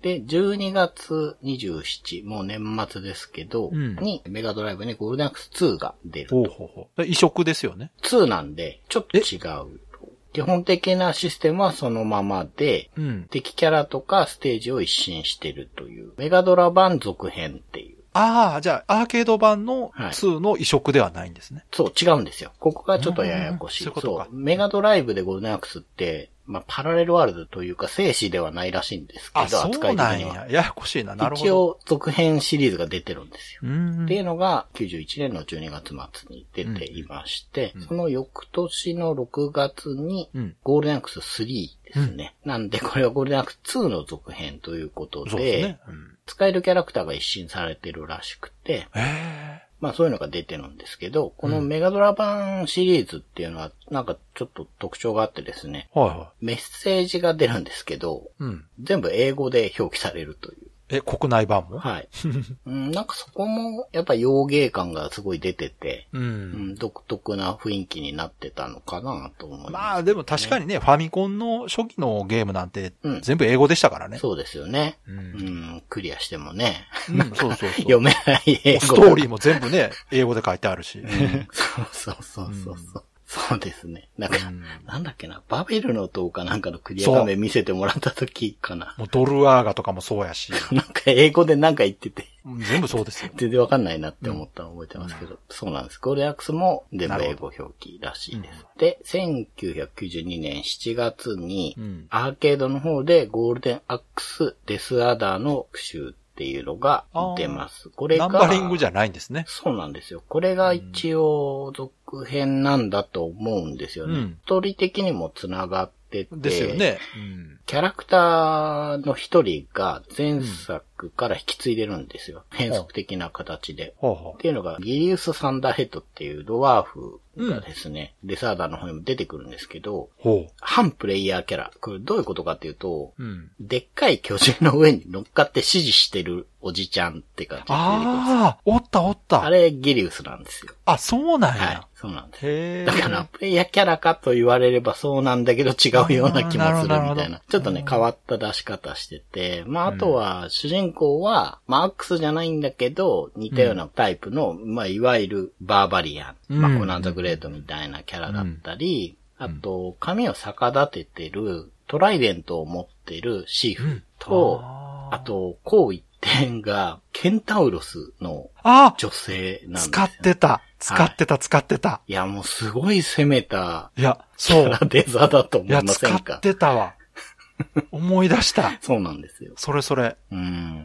で、じゅうにがつにじゅうしち、もう年末ですけど、うん、にメガドライブにゴールデンアックスツーが出ると。ほうほうほう。移植ですよね。 ツーなんで、ちょっと違う。基本的なシステムはそのままで、うん、敵キャラとかステージを一新してるという、メガドラ版続編っていう。 ああ、じゃあ、アーケード版のツーの移植ではないんですね。 はい、そう、違うんですよ。ここがちょっとややこしい。そういうことか。そう、メガドライブでゴールデンアックスって、まあ、パラレルワールドというか、静止ではないらしいんですけど、 あ、そうなんや。ややこしいな。なるほど。 一応、続編シリーズが出てるんですよ。っていうのが、きゅうじゅういちねんのじゅうにがつ末に出ていまして、うん、その翌年のろくがつに、ゴールデンアックススリーですね。うん、なんで、これはゴールデンアックスツーの続編ということで、そうですね。うん、使えるキャラクターが一新されてるらしくて、へー、まあそういうのが出てるんですけど、このメガドラ版シリーズっていうのはなんかちょっと特徴があってですね、はいはい、メッセージが出るんですけど、うん、全部英語で表記されるという。 え、国内版も？ はい、うん。なんかそこもやっぱ洋芸感がすごい出てて、うんうん、独特な雰囲気になってたのかなと思います、ね。 まあでも確かにね、ファミコンの初期のゲームなんて全部英語でしたからね。 うん、そうですよね、うんうん。クリアしてもね、 うん、そうそうそう読めない英語。 ストーリーも全部ね、英語で書いてあるし。うん、 そうそうそうそう。うんそうですね。なんか、うん、なんだっけな、バベルの塔かなんかのクリア画面見せてもらった時かな。 もうドルアーガとかもそうやし。 なんか英語でなんか言ってて。 全部そうですよ。 全然わかんないなって思ったの覚えてますけど。うん、そうなんです。ゴールデンアックスも全部英語表記らしいです。うん、で、せんきゅうひゃくきゅうじゅうにねんしちがつに、うん、アーケードの方でゴールデンアックスデスアダーの復習っていうのが出ます。これが。 ナンバリングじゃないんですね。 そうなんですよ。これが一応続編なんだと思うんですよね。うん、ストーリー的にも繋がってて。 ですよね。うん、 キャラクターの一人が前作から引き継いでるんですよ。変則的な形で。ほうほうっていうのがギリウス・サンダーヘッドっていうドワーフがですね、うん、デサーダーの方にも出てくるんですけど、反プレイヤーキャラ。これどういうことかっていうと、うん、でっかい巨人の上に乗っかって指示してるおじちゃんって感じで出てくるんですよ。 ああ、おったおった。 あれギリウスなんですよ。 あ、そうなんや。 はい、そうなんです。へー。だからプレイヤーキャラかと言われればそうなんだけど違うような気もするみたいな。ちょっとね、変わった出し方してて、まああとは主人公は、マークスじゃないんだけど、似たようなタイプの、うん、まあいわゆるバーバリアン、うん、まあコナンザグレートみたいなキャラだったり、うん、あと、髪を逆立ててる、トライデントを持ってるシーフと、うん、あ, あと、こう一点が、ケンタウロスの女性なんですよ、ね。使ってた。使ってた、はい、使ってた。 いや、もうすごい攻めた。 いや、そう。 キャラデザだと思いませんか？いや、 使ってたわ。思い出した。 そうなんですよ。 それそれ。 うん。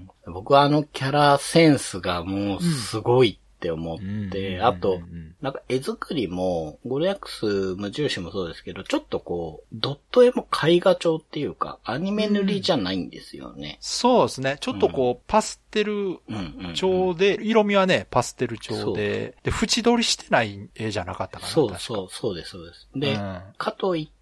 僕はあのキャラセンスがもうすごいって思って、うん、あと、なんか絵作りも、ゴールデンアックス無印もそうですけど、ちょっとこう、ドット絵も絵画調っていうか、アニメ塗りじゃないんですよね。うん、 そうですね。ちょっとこう、うん、パステル調で、色味はね、パステル調で、で、縁取りしてない絵じゃなかったかな。 そうそう、そうです、そうです。で、うん、かといって、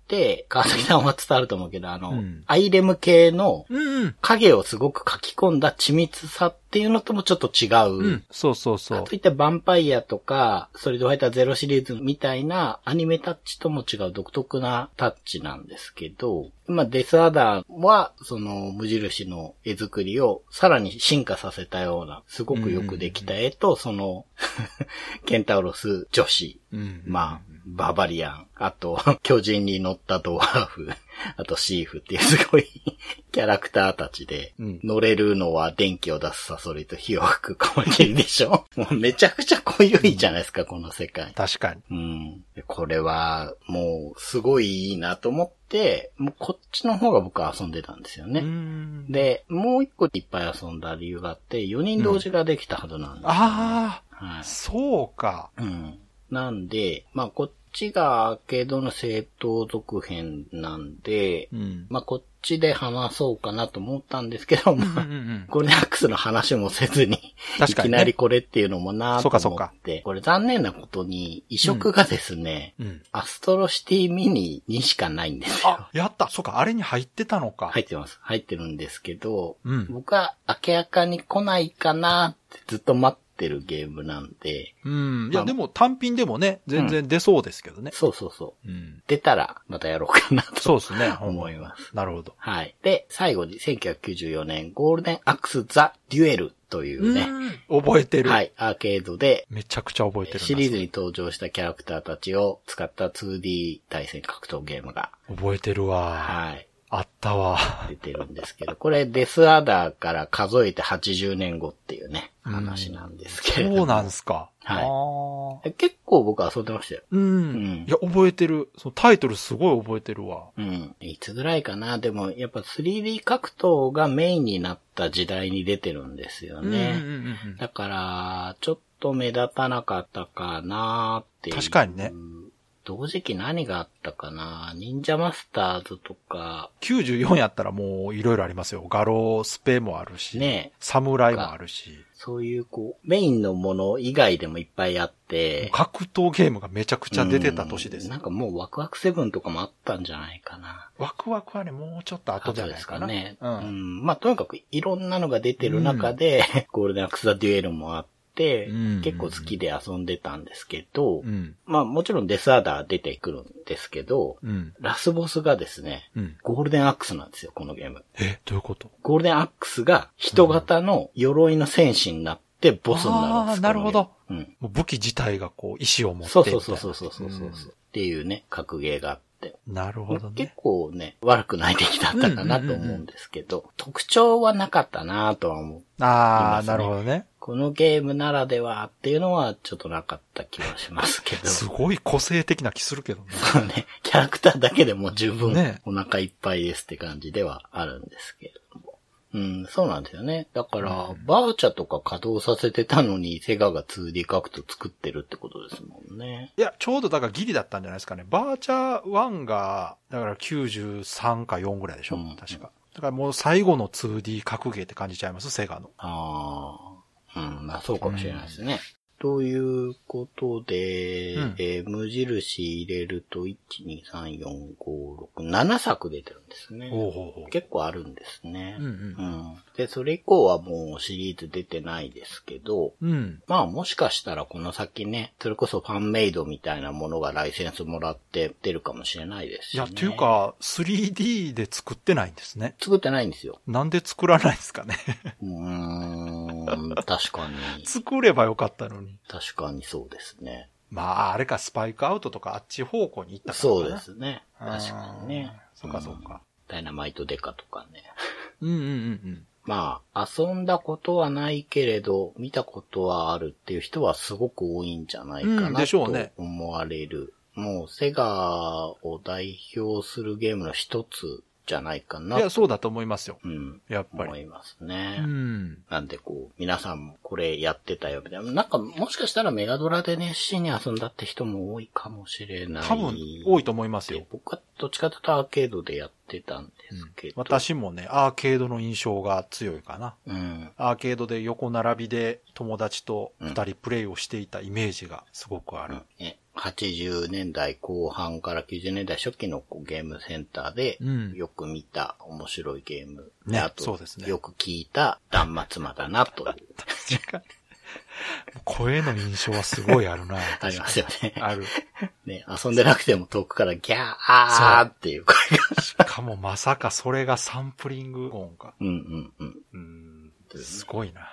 て、川崎さんは伝わると思うけど、あの、うん、アイレム系の影をすごく書き込んだ緻密さっていうのともちょっと違う。うん、 そうそうそう。 かといってヴァンパイアとか、ストリートファイターゼロシリーズみたいなアニメタッチとも違う独特なタッチなんですけど、まあ、デスアダーは、その無印の絵作りをさらに進化させたような、すごくよくできた絵と、その、ケンタウロス女子、うん、まあ、バーバリアン、あと、巨人に乗ったドワーフ、あとシーフっていうすごいキャラクターたちで、うん、乗れるのは電気を出すサソリと火を吹くカマキリでしょもうめちゃくちゃ濃ゆいじゃないですか、この世界。 確かに。 うん。これは、もう、すごいいいなと思って、もうこっちの方が僕は遊んでたんですよね。で、もう一個いっぱい遊んだ理由があって、よにん同時ができたはずなんです、ね、うん、 ああ、はい、そうか。 うん。なんで、まあ、こっちがアーケードの正当続編なんで、うん、まあ、こっちで話そうかなと思ったんですけど、まあ、うんうんうん、ゴールデンアックスの話もせずに、ね、いきなりこれっていうのもなと思って、これ残念なことに移植がですね、うんうん、アストロシティミニにしかないんですよ。 あ、やった。そうか、あれに入ってたのか。 入ってます。入ってるんですけど、うん、僕は明らかに来ないかなってずっと待っててるゲームなんで。 うん。いや、でも単品でもね、全然出そうですけどね。 うん、そうそうそう。うん、出たらまたやろうかなと。 そうですね。 思います。 なるほど。 はい。で、最後にせんきゅうひゃくきゅうじゅうよねんゴールデンアックスザ・デュエルというね。 うん、覚えてる。 はい。アーケードで。 めちゃくちゃ覚えてる。 シリーズに登場したキャラクターたちを使った ツーディー 対戦格闘ゲームが。 覚えてるわ。 はい。 あったわ。 出てるんですけど、これデスアダーから数えてはちじゅうねんごっていうね、話なんですけれども。 そうなんすか。 はい。結構僕遊んでましたよ。 うん。うん、いや、覚えてる。そのタイトルすごい覚えてるわ。 うん。いつぐらいかな。でも、やっぱ スリーディー 格闘がメインになった時代に出てるんですよね。うんうんうんうん、だから、ちょっと目立たなかったかなっていう。 確かにね。 同時期何があったかな、忍者マスターズとか。 きゅうじゅうよんやったらもういろいろありますよ。ガロスペもあるし。ね。サムライもあるし。 そういうこう、メインのもの以外でもいっぱいあって。 格闘ゲームがめちゃくちゃ出てた年です。 なんかもうワクワクセブンとかもあったんじゃないかな。 ワクワクはね、もうちょっと後じゃないですかね。 うん。うん。まあとにかくいろんなのが出てる中で、うん、ゴールデンアクスザデュエルもあって。で、結構好きで遊んでたんですけど、うん、まあもちろんデスアダー出てくるんですけど、うん、ラスボスがですね、うん、ゴールデンアックスなんですよ、このゲーム。 え、どういうこと？ ゴールデンアックスが人型の鎧の戦士になってボスになるんです。 ああ、なるほど。うん、もう武器自体がこう、意志を持ってそうそうそうそうそうそうそう、うん、っていうね、格ゲーがあって。 なるほどね。 結構ね、悪くない出来だったかなと思うんですけど、うんうんうんうん、特徴はなかったなとは思う、ね。 ああ、なるほどね。 このゲームならではっていうのはちょっとなかった気はしますけど。 すごい個性的な気するけどね。 そうね。キャラクターだけでも十分お腹いっぱいですって感じではあるんですけれども。うん、そうなんですよね。だから、うん、バーチャとか稼働させてたのに、セガが ツーディー 格闘作ってるってことですもんね。 いや、ちょうどだからギリだったんじゃないですかね。バーチャワンが、だからきゅうじゅうさんかよんぐらいでしょ、うん、確か。だからもう最後の ツーディー 格ゲーって感じちゃいますセガの。 ああ。うん、まあそうかもしれないですね。うん、ということで、うんえー、無印入れると、いち、に、さん、よん、ご、ろく、ななさく出てるんですね。 ほうほうほう結構あるんですね、 うんうんうん。 で、それ以降はもうシリーズ出てないですけど、うん、まあもしかしたらこの先ね、それこそファンメイドみたいなものがライセンスもらって出るかもしれないですし、ね。 いや、っていうか、スリーディー で作ってないんですね。 作ってないんですよ。 なんで作らないんですかね。 うーん、確かに。 作ればよかったのに。 確かにそうですね。 まあ、あれか、スパイクアウトとかあっち方向に行ったからそうですね。確かにね。 そうかそうか、うん。 ダイナマイトデカとかね。 うんうんうんうん。 まあ、遊んだことはないけれど、見たことはあるっていう人はすごく多いんじゃないかな、うん、でしょうね、と思われる。もう、セガを代表するゲームの一つじゃないかな。 いや、そうだと思いますよ。 うん。 やっぱり。 思いますね。 うん。 なんでこう、皆さんもこれやってたよみたいな。なんか、もしかしたらメガドラで熱心に遊んだって人も多いかもしれない。 多分、多いと思いますよ。 僕はどっちかというとアーケードでやってたんですけど。 うん、私もね、アーケードの印象が強いかな。 うん。 アーケードで横並びで友達と二人プレイをしていたイメージがすごくある。 うん、ね。 はちじゅうねんだいこう半からきゅうじゅうねんだい初期のゲームセンターで、よく見た面白いゲーム。 ね、 あとそうですね。 よく聞いた断末魔だなという。 声の印象はすごいあるな。 ありますよね。 ある。 ね、遊んでなくても遠くからギャーあーっていう声が。 しかもまさかそれがサンプリング音か。 うんうんうん。 うん、すごいな。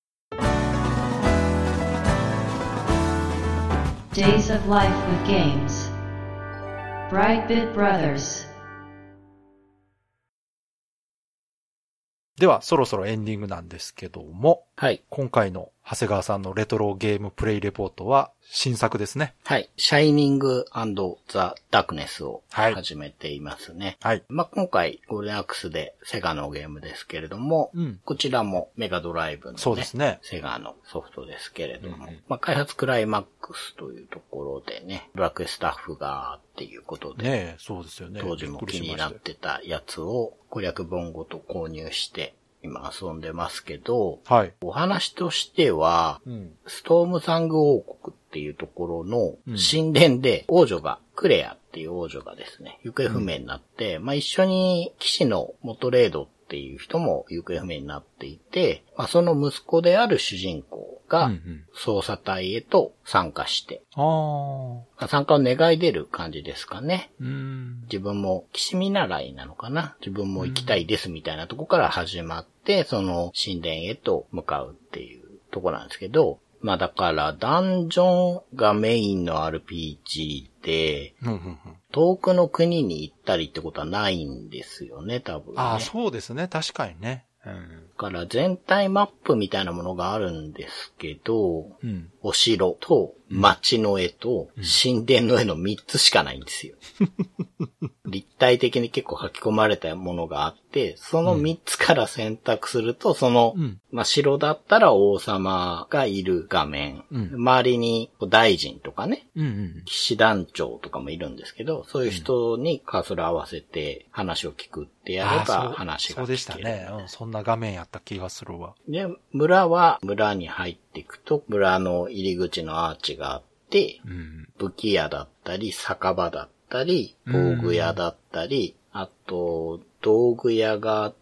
Days of Life with Games Brightbit Brothers。 ではそろそろエンディングなんですけども、 はい。 今回の長谷川さんのレトロゲームプレイレポートは新作ですね。 はい。シャイニング&ザ・ダークネスを始めていますね。 はい。 まあ、今回ゴールデンアックスでセガのゲームですけれども、うん、こちらもメガドライブの、ね、 そうですね。 セガのソフトですけれども、うんうん、まあ、開発クライマックスというところでね、ブラックスタッフがっていうことで、 ねえ、そうですよね。 当時も気になってたやつを攻略本ごと購入して今遊んでますけど、 はい。 お話としては、うん、ストームサング王国っていうところの神殿で王女が、クレアっていう王女がですね、行方不明になって、うん、まあ一緒に騎士のモトレードっていう人も行方不明になっていて、まあその息子である主人公が捜査隊へと参加して、 うんうん、 参加を願い出る感じですかね。 うん、 自分も騎士見習いなのかな、自分も行きたいですみたいなとこから始まって、その神殿へと向かうっていうとこなんですけど、まあだからダンジョンがメインの アールピージーで、 うんうんうん、 遠くの国に行ったりってことはないんですよね、多分ね。 ああ、そうですね。確かにね。うん、 だから全体マップみたいなものがあるんですけど、 うん、 お城と街の絵と神殿の絵のみっつしかないんですよ。立体的に結構書き込まれたものがあって、そのみっつから選択すると、その、うん、まあ、城だったら王様がいる画面、うん、周りに大臣とかね、 うんうん、 騎士団長とかもいるんですけど、そういう人にカーソル合わせて話を聞くってやれば話が聞ける。 そうでしたね、うん。そんな画面やった気がするわ。 で、村は村に入っていくと、村の入り口のアーチがあって、 うん、 武器屋だったり、酒場だったり、道具屋だったり、うん、あと、道具屋があって、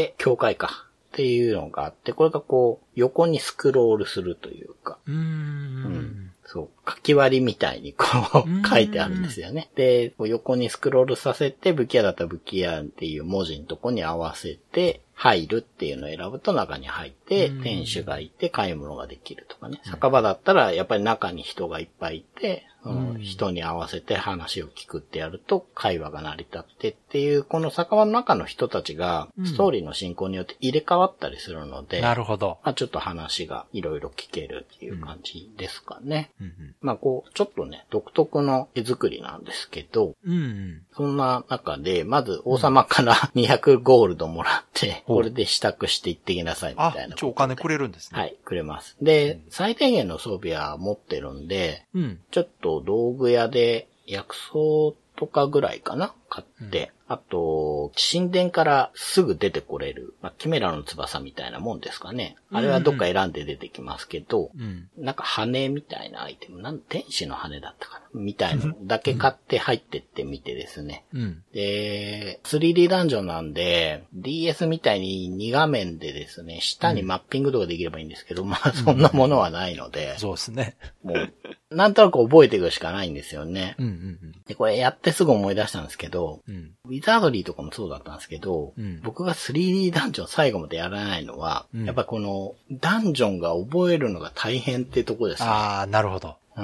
教会か。っていうのがあって、これがこう、横にスクロールするというか。 うーん、 うんそう、書き割りみたいにこう書いてあるんですよね。で、横にスクロールさせて、武器屋だったら武器屋っていう文字のとこに合わせて、入るっていうのを選ぶと中に入って、店主がいて買い物ができるとかね。酒場だったらやっぱり中に人がいっぱいいて、その人に合わせて話を聞くってやると会話が成り立ってっていう、この酒場の中の人たちがストーリーの進行によって入れ替わったりするので、 なるほど。 まあちょっと話がいろいろ聞けるっていう感じですかね。 うんうん、 まあこう、ちょっとね、独特の絵作りなんですけど、 うんうん、 そんな中で、まず王様からにひゃくゴールドもらって、これで支度して行ってきなさいみたいな。 あ、一応お金くれるんですね。 はい、くれます。で、うん、最低限の装備は持ってるんで、 うん、 ちょっと道具屋で薬草とかぐらいかな買って、うん、あと、神殿からすぐ出てこれる、まあ、キメラの翼みたいなもんですかね。あれはどっか選んで出てきますけど、 うん、 なんか羽みたいなアイテム、なん天使の羽だったかなみたいなのだけ買って入ってってみてですね。 うん、 で、スリーディー ダンジョンなんで、ディーエス みたいにに画面でですね、下にマッピングとかできればいいんですけど、うん、まあそんなものはないので、 そうですね。 もう、なんとなく覚えていくしかないんですよね。 うんうんうん、 で、これやってすぐ思い出したんですけど、 うん、 ウィザードリーとかもそうだったんですけど、 うん、 僕が スリーディー ダンジョン最後までやらないのは、 うん、 やっぱこのダンジョンが覚えるのが大変ってとこですね。 ああ、なるほど。 うん。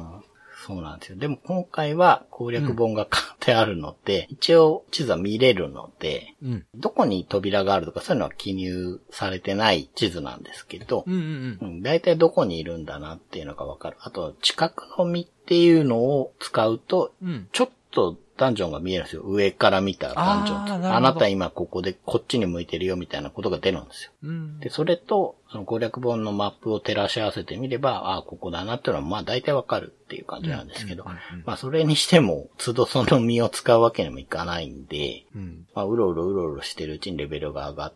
そうなんですよ。でも今回は攻略本が買ってあるので、うん、一応地図は見れるので、 うん、 どこに扉があるとかそういうのは記入されてない地図なんですけど、 うんうんうん、 だいたいどこにいるんだなっていうのがわかる。あと、近くの実っていうのを使うと、 うん、 ちょっとダンジョンが見えるんですよ。上から見たダンジョンと。あ, あなた今ここでこっちに向いてるよみたいなことが出るんですよ。 うん、 で、それと、その攻略本のマップを照らし合わせてみれば、ああ、ここだなっていうのはまあ大体わかるっていう感じなんですけど、 うんうんうんうん、 まあそれにしても、都度その実を使うわけにもいかないんで、 うん、 まあうろうろうろうろしてるうちにレベルが上がってって、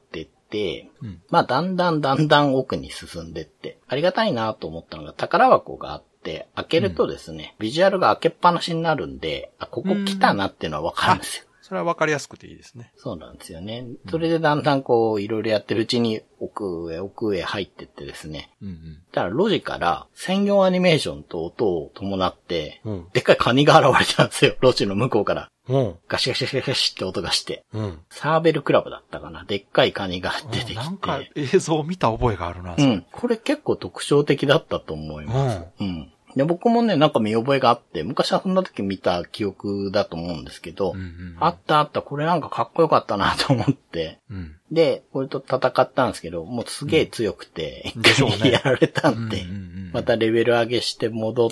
て、うん、まあだんだんだんだん奥に進んでって、ありがたいなと思ったのが宝箱があって、開けるとですね、うん、ビジュアルが開けっぱなしになるんで、あ、ここ来たなっていうのはわかるんですよ。 それはわかりやすくていいですね。 そうなんですよね。それでだんだんこう、いろいろやってるうちに奥へ奥へ入ってってですね。うんうん、だから路地から専用アニメーションと音を伴って、うん、でっかいカニが現れたんですよ。路地の向こうから。うん、ガシガシガシガシって音がして、うん。サーベルクラブだったかな。でっかいカニが出てきて。 なんか映像を見た覚えがあるな。 うん。これ結構特徴的だったと思います。うん。うんで僕もね、なんか見覚えがあって、昔はそんな時見た記憶だと思うんですけど、うんうんうん、あったあった、これなんかかっこよかったなと思って、うん、で、これと戦ったんですけど、もうすげえ強くて、一回、うんね、やられたんで、うんうんうん、またレベル上げして戻って、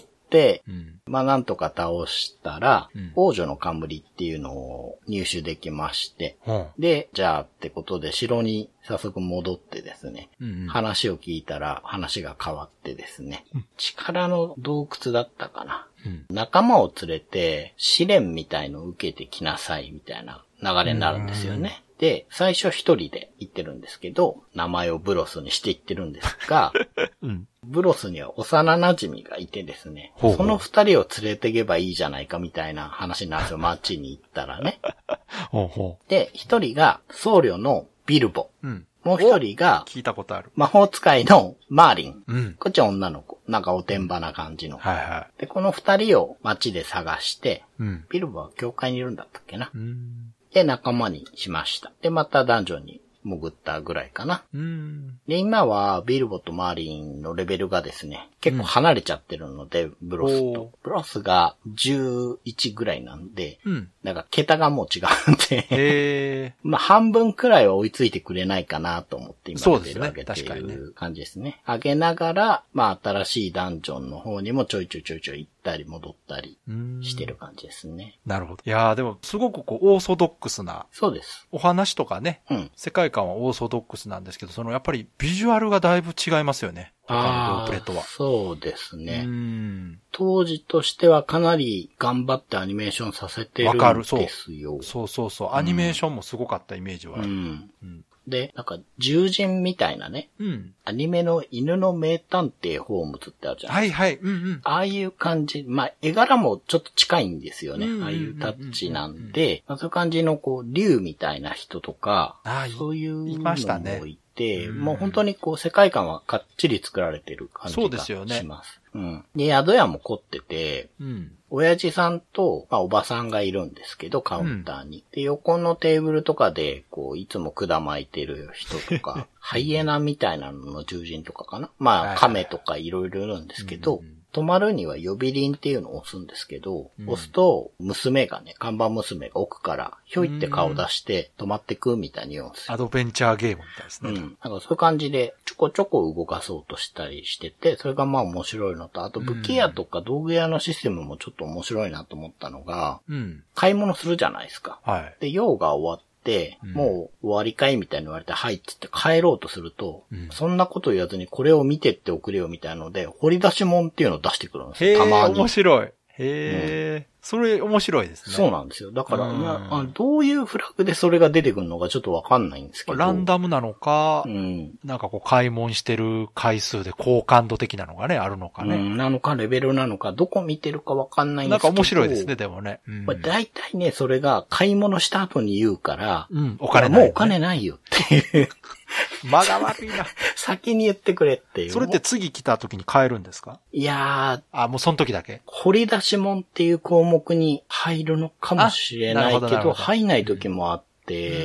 うん、まあなんとか倒したら、うん、王女の冠っていうのを入手できまして、うん、で、じゃあってことで城に早速戻ってですね、うんうん、話を聞いたら話が変わってですね、うん、力の洞窟だったかな、うん、仲間を連れて試練みたいのを受けてきなさいみたいな流れになるんですよね。で、最初一人で行ってるんですけど、名前をブロスにして行ってるんですが、うん、ブロスには幼馴染がいてですね、ほうほうその二人を連れてけばいいじゃないかみたいな話になるんですよ、街に行ったらね。ほうほうで、一人が僧侶のビルボ。うん、もう一人が、 聞いたことある。 魔法使いのマーリン。うん、こっちは女の子。なんかおてんばな感じの。はいはい。で、この二人を街で探して、うん、ビルボは教会にいるんだったっけな。うんで、仲間にしました。で、またダンジョンに潜ったぐらいかな。うんで、今はビルボとマーリンのレベルがですね、結構離れちゃってるので、うん、ブロスと。ブロスがじゅういちぐらいなんで、うん、なんか桁がもう違うんで、へまあ半分くらいは追いついてくれないかなと思って今レベル上げている感じですね。上げながら、まあ新しいダンジョンの方にもちょいちょいちょいちょい行ったり戻ったりしてる感じですね。 なるほど。いやーでもすごくこうオーソドックスな。 そうです。 お話とかね、うん、世界観はオーソドックスなんですけど、そのやっぱりビジュアルがだいぶ違いますよね。他のロープレとは。 そうですね。うん当時としてはかなり頑張ってアニメーションさせてるんですよ。 そうそうそう。アニメーションもすごかったイメージはある。 うんうんで、なんか、獣人みたいなね。うん。アニメの犬の名探偵ホームズってあるじゃないですか。はいはい。うんうん。ああいう感じ。まあ、絵柄もちょっと近いんですよね。ああいうタッチなんで、まあ、そういう感じのこう、竜みたいな人とか、あそういうのもいましたね。で、もう本当にこう世界観はかっちり作られてる感じがします。そうですよね。うん。で、宿屋も凝ってて、うん、親父さんと、まあ、おばさんがいるんですけど、カウンターに。うん、で、横のテーブルとかで、こう、いつも管巻いてる人とか、ハイエナみたいなのの獣人とかかな。まあ、亀とかいろいろいるんですけど、うんうん泊まるには呼び鈴っていうのを押すんですけど、うん、押すと娘がね、看板娘が奥からひょいって顔出して泊まってくみたいに言うんですよ。 アドベンチャーゲームみたいですね。 うん。なんかそういう感じでちょこちょこ動かそうとしたりしてて、それがまあ面白いのと、あと武器屋とか道具屋のシステムもちょっと面白いなと思ったのが、うん、買い物するじゃないですか。はい。で、用が終わって、で、うん、もう終わりかいみたいに言われて、はいっつって帰ろうとすると、うん、そんなこと言わずにこれを見てっておくれよみたいなので、掘り出し物っていうのを出してくるんですよ。たまに。 面白い。へー。うん、それ面白いですね。 そうなんですよ。だから、あどういうフラグでそれが出てくるのかちょっとわかんないんですけど。 ランダムなのか、うん、なんかこう買い物してる回数で好感度的なのがね、あるのかね。うん、なのかレベルなのか、どこ見てるかわかんないんですけど。 なんか面白いですね、でもね。うん、 だいたいね、それが買い物した後に言うから、うん、お金ない、ね。もうお金ないよっていう。 間が悪いな。 先に言ってくれっていう。 それって次来た時に買えるんですか？ いやー。 あ、もうその時だけ？ 掘り出し物っていう項目に入るのかもしれないけど、ど入んない時もあって、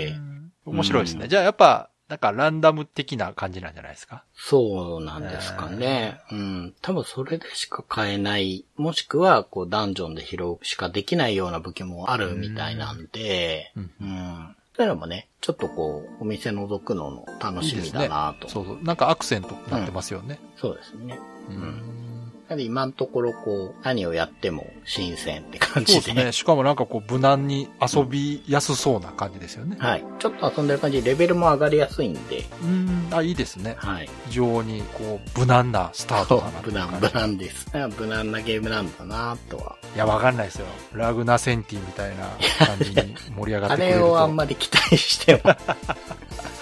うん、面白いですね。うん、じゃあやっぱ、なんかランダム的な感じなんじゃないですか？ そうなんですかね。うん。多分それでしか買えない。もしくは、こう、ダンジョンで拾うしかできないような武器もあるみたいなんで、うん。うんうんそういうのもね、ちょっとこう、お店覗くのの楽しみだなと。 いいそうそう。なんかアクセントになってますよね。 うん、そうですね。うん。今のところこう、何をやっても新鮮って感じで。 そうですね。しかもなんかこう、無難に遊びやすそうな感じですよね。 うん、はい。ちょっと遊んでる感じでレベルも上がりやすいんで。 うん。あ、いいですね。はい。非常にこう、無難なスタートだな。 無難、無難です。無難なゲームなんだなとは。 いや、わかんないですよ。ラグナセンティみたいな感じに盛り上がってくれると。 あれをあんまり期待しても。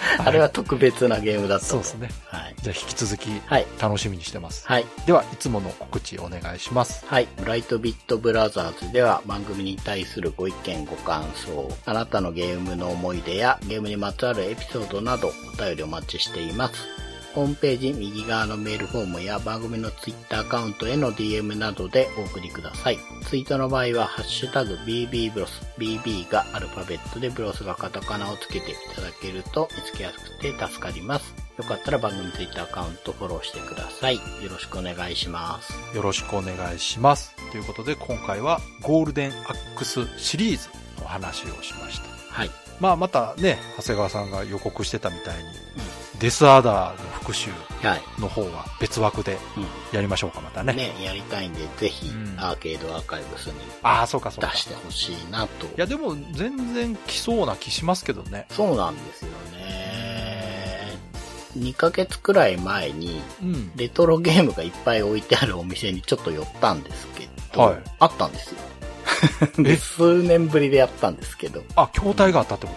あれは特別なゲームだった。 そうですね。はい。じゃあ引き続き、はい。楽しみにしてます。はい。では、いつもの告知お願いします。 はい。ブライトビットブラザーズでは番組に対するご意見ご感想、あなたのゲームの思い出やゲームにまつわるエピソードなどお便りお待ちしています。ホームページ右側のメールフォームや番組のツイッターアカウントへの ディーエム などでお送りください。ツイートの場合はハッシュタグ ビービー ブロス、ビービー がアルファベットでブロスがカタカナをつけていただけると見つけやすくて助かります。よかったら番組ツイッターアカウントフォローしてください。よろしくお願いします。 よろしくお願いします。ということで今回はゴールデンアックスシリーズの話をしました。はい。まあまたね、長谷川さんが予告してたみたいに、うん、デスアダーの復習の方は別枠でやりましょうか、またね。 ね、やりたいんで、ぜひ、アーケードアーカイブスにああ、そうかそうか出してほしいなと。いや、でも全然来そうな気しますけどね。 そうなんですよね。にかげつくらい前に、うん、レトロゲームがいっぱい置いてあるお店にちょっと寄ったんですけど、はい、あったんですよ。で数年ぶりでやったんですけど。 あ、筐体があったってこと？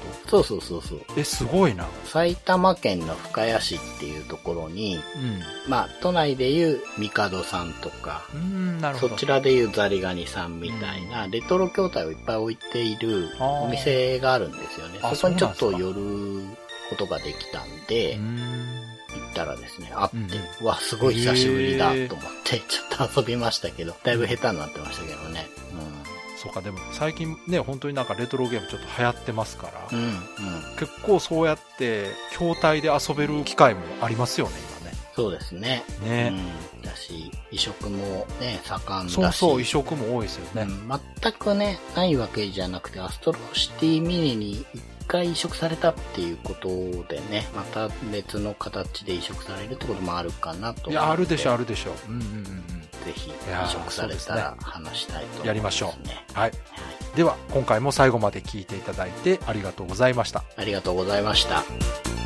そうそうそうそう。 え、すごいな。 埼玉県の深谷市っていうところに、うん、まあ、都内でいうミカドさんとか、うん、なるほど。そちらでいうザリガニさんみたいな、レトロ筐体をいっぱい置いているお店があるんですよね。そこにちょっと寄ることができたんで、行ったらですね、あって、うん、わ、すごい久しぶりだと思って、ちょっと遊びましたけど、だいぶ下手になってましたけどね。うんそうか、でも最近ね、本当になんかレトロゲームちょっと流行ってますから、うんうん、結構そうやって筐体で遊べる機会もありますよね、今ね。 そうですね。ね。うん、だし、移植もね、盛んだし。 そうそう、移植も多いですよね。 うん、全くね、ないわけじゃなくて、アストロシティミニに一回移植されたっていうことでね、また別の形で移植されるってこともあるかなと思って。いや、 あるでしょ、あるでしょ。うんうんうん。 ぜひ移植されたら話したいと思いますね。 やりましょう。はい。では今回も最後まで聞いていただいてありがとうございました。 ありがとうございました。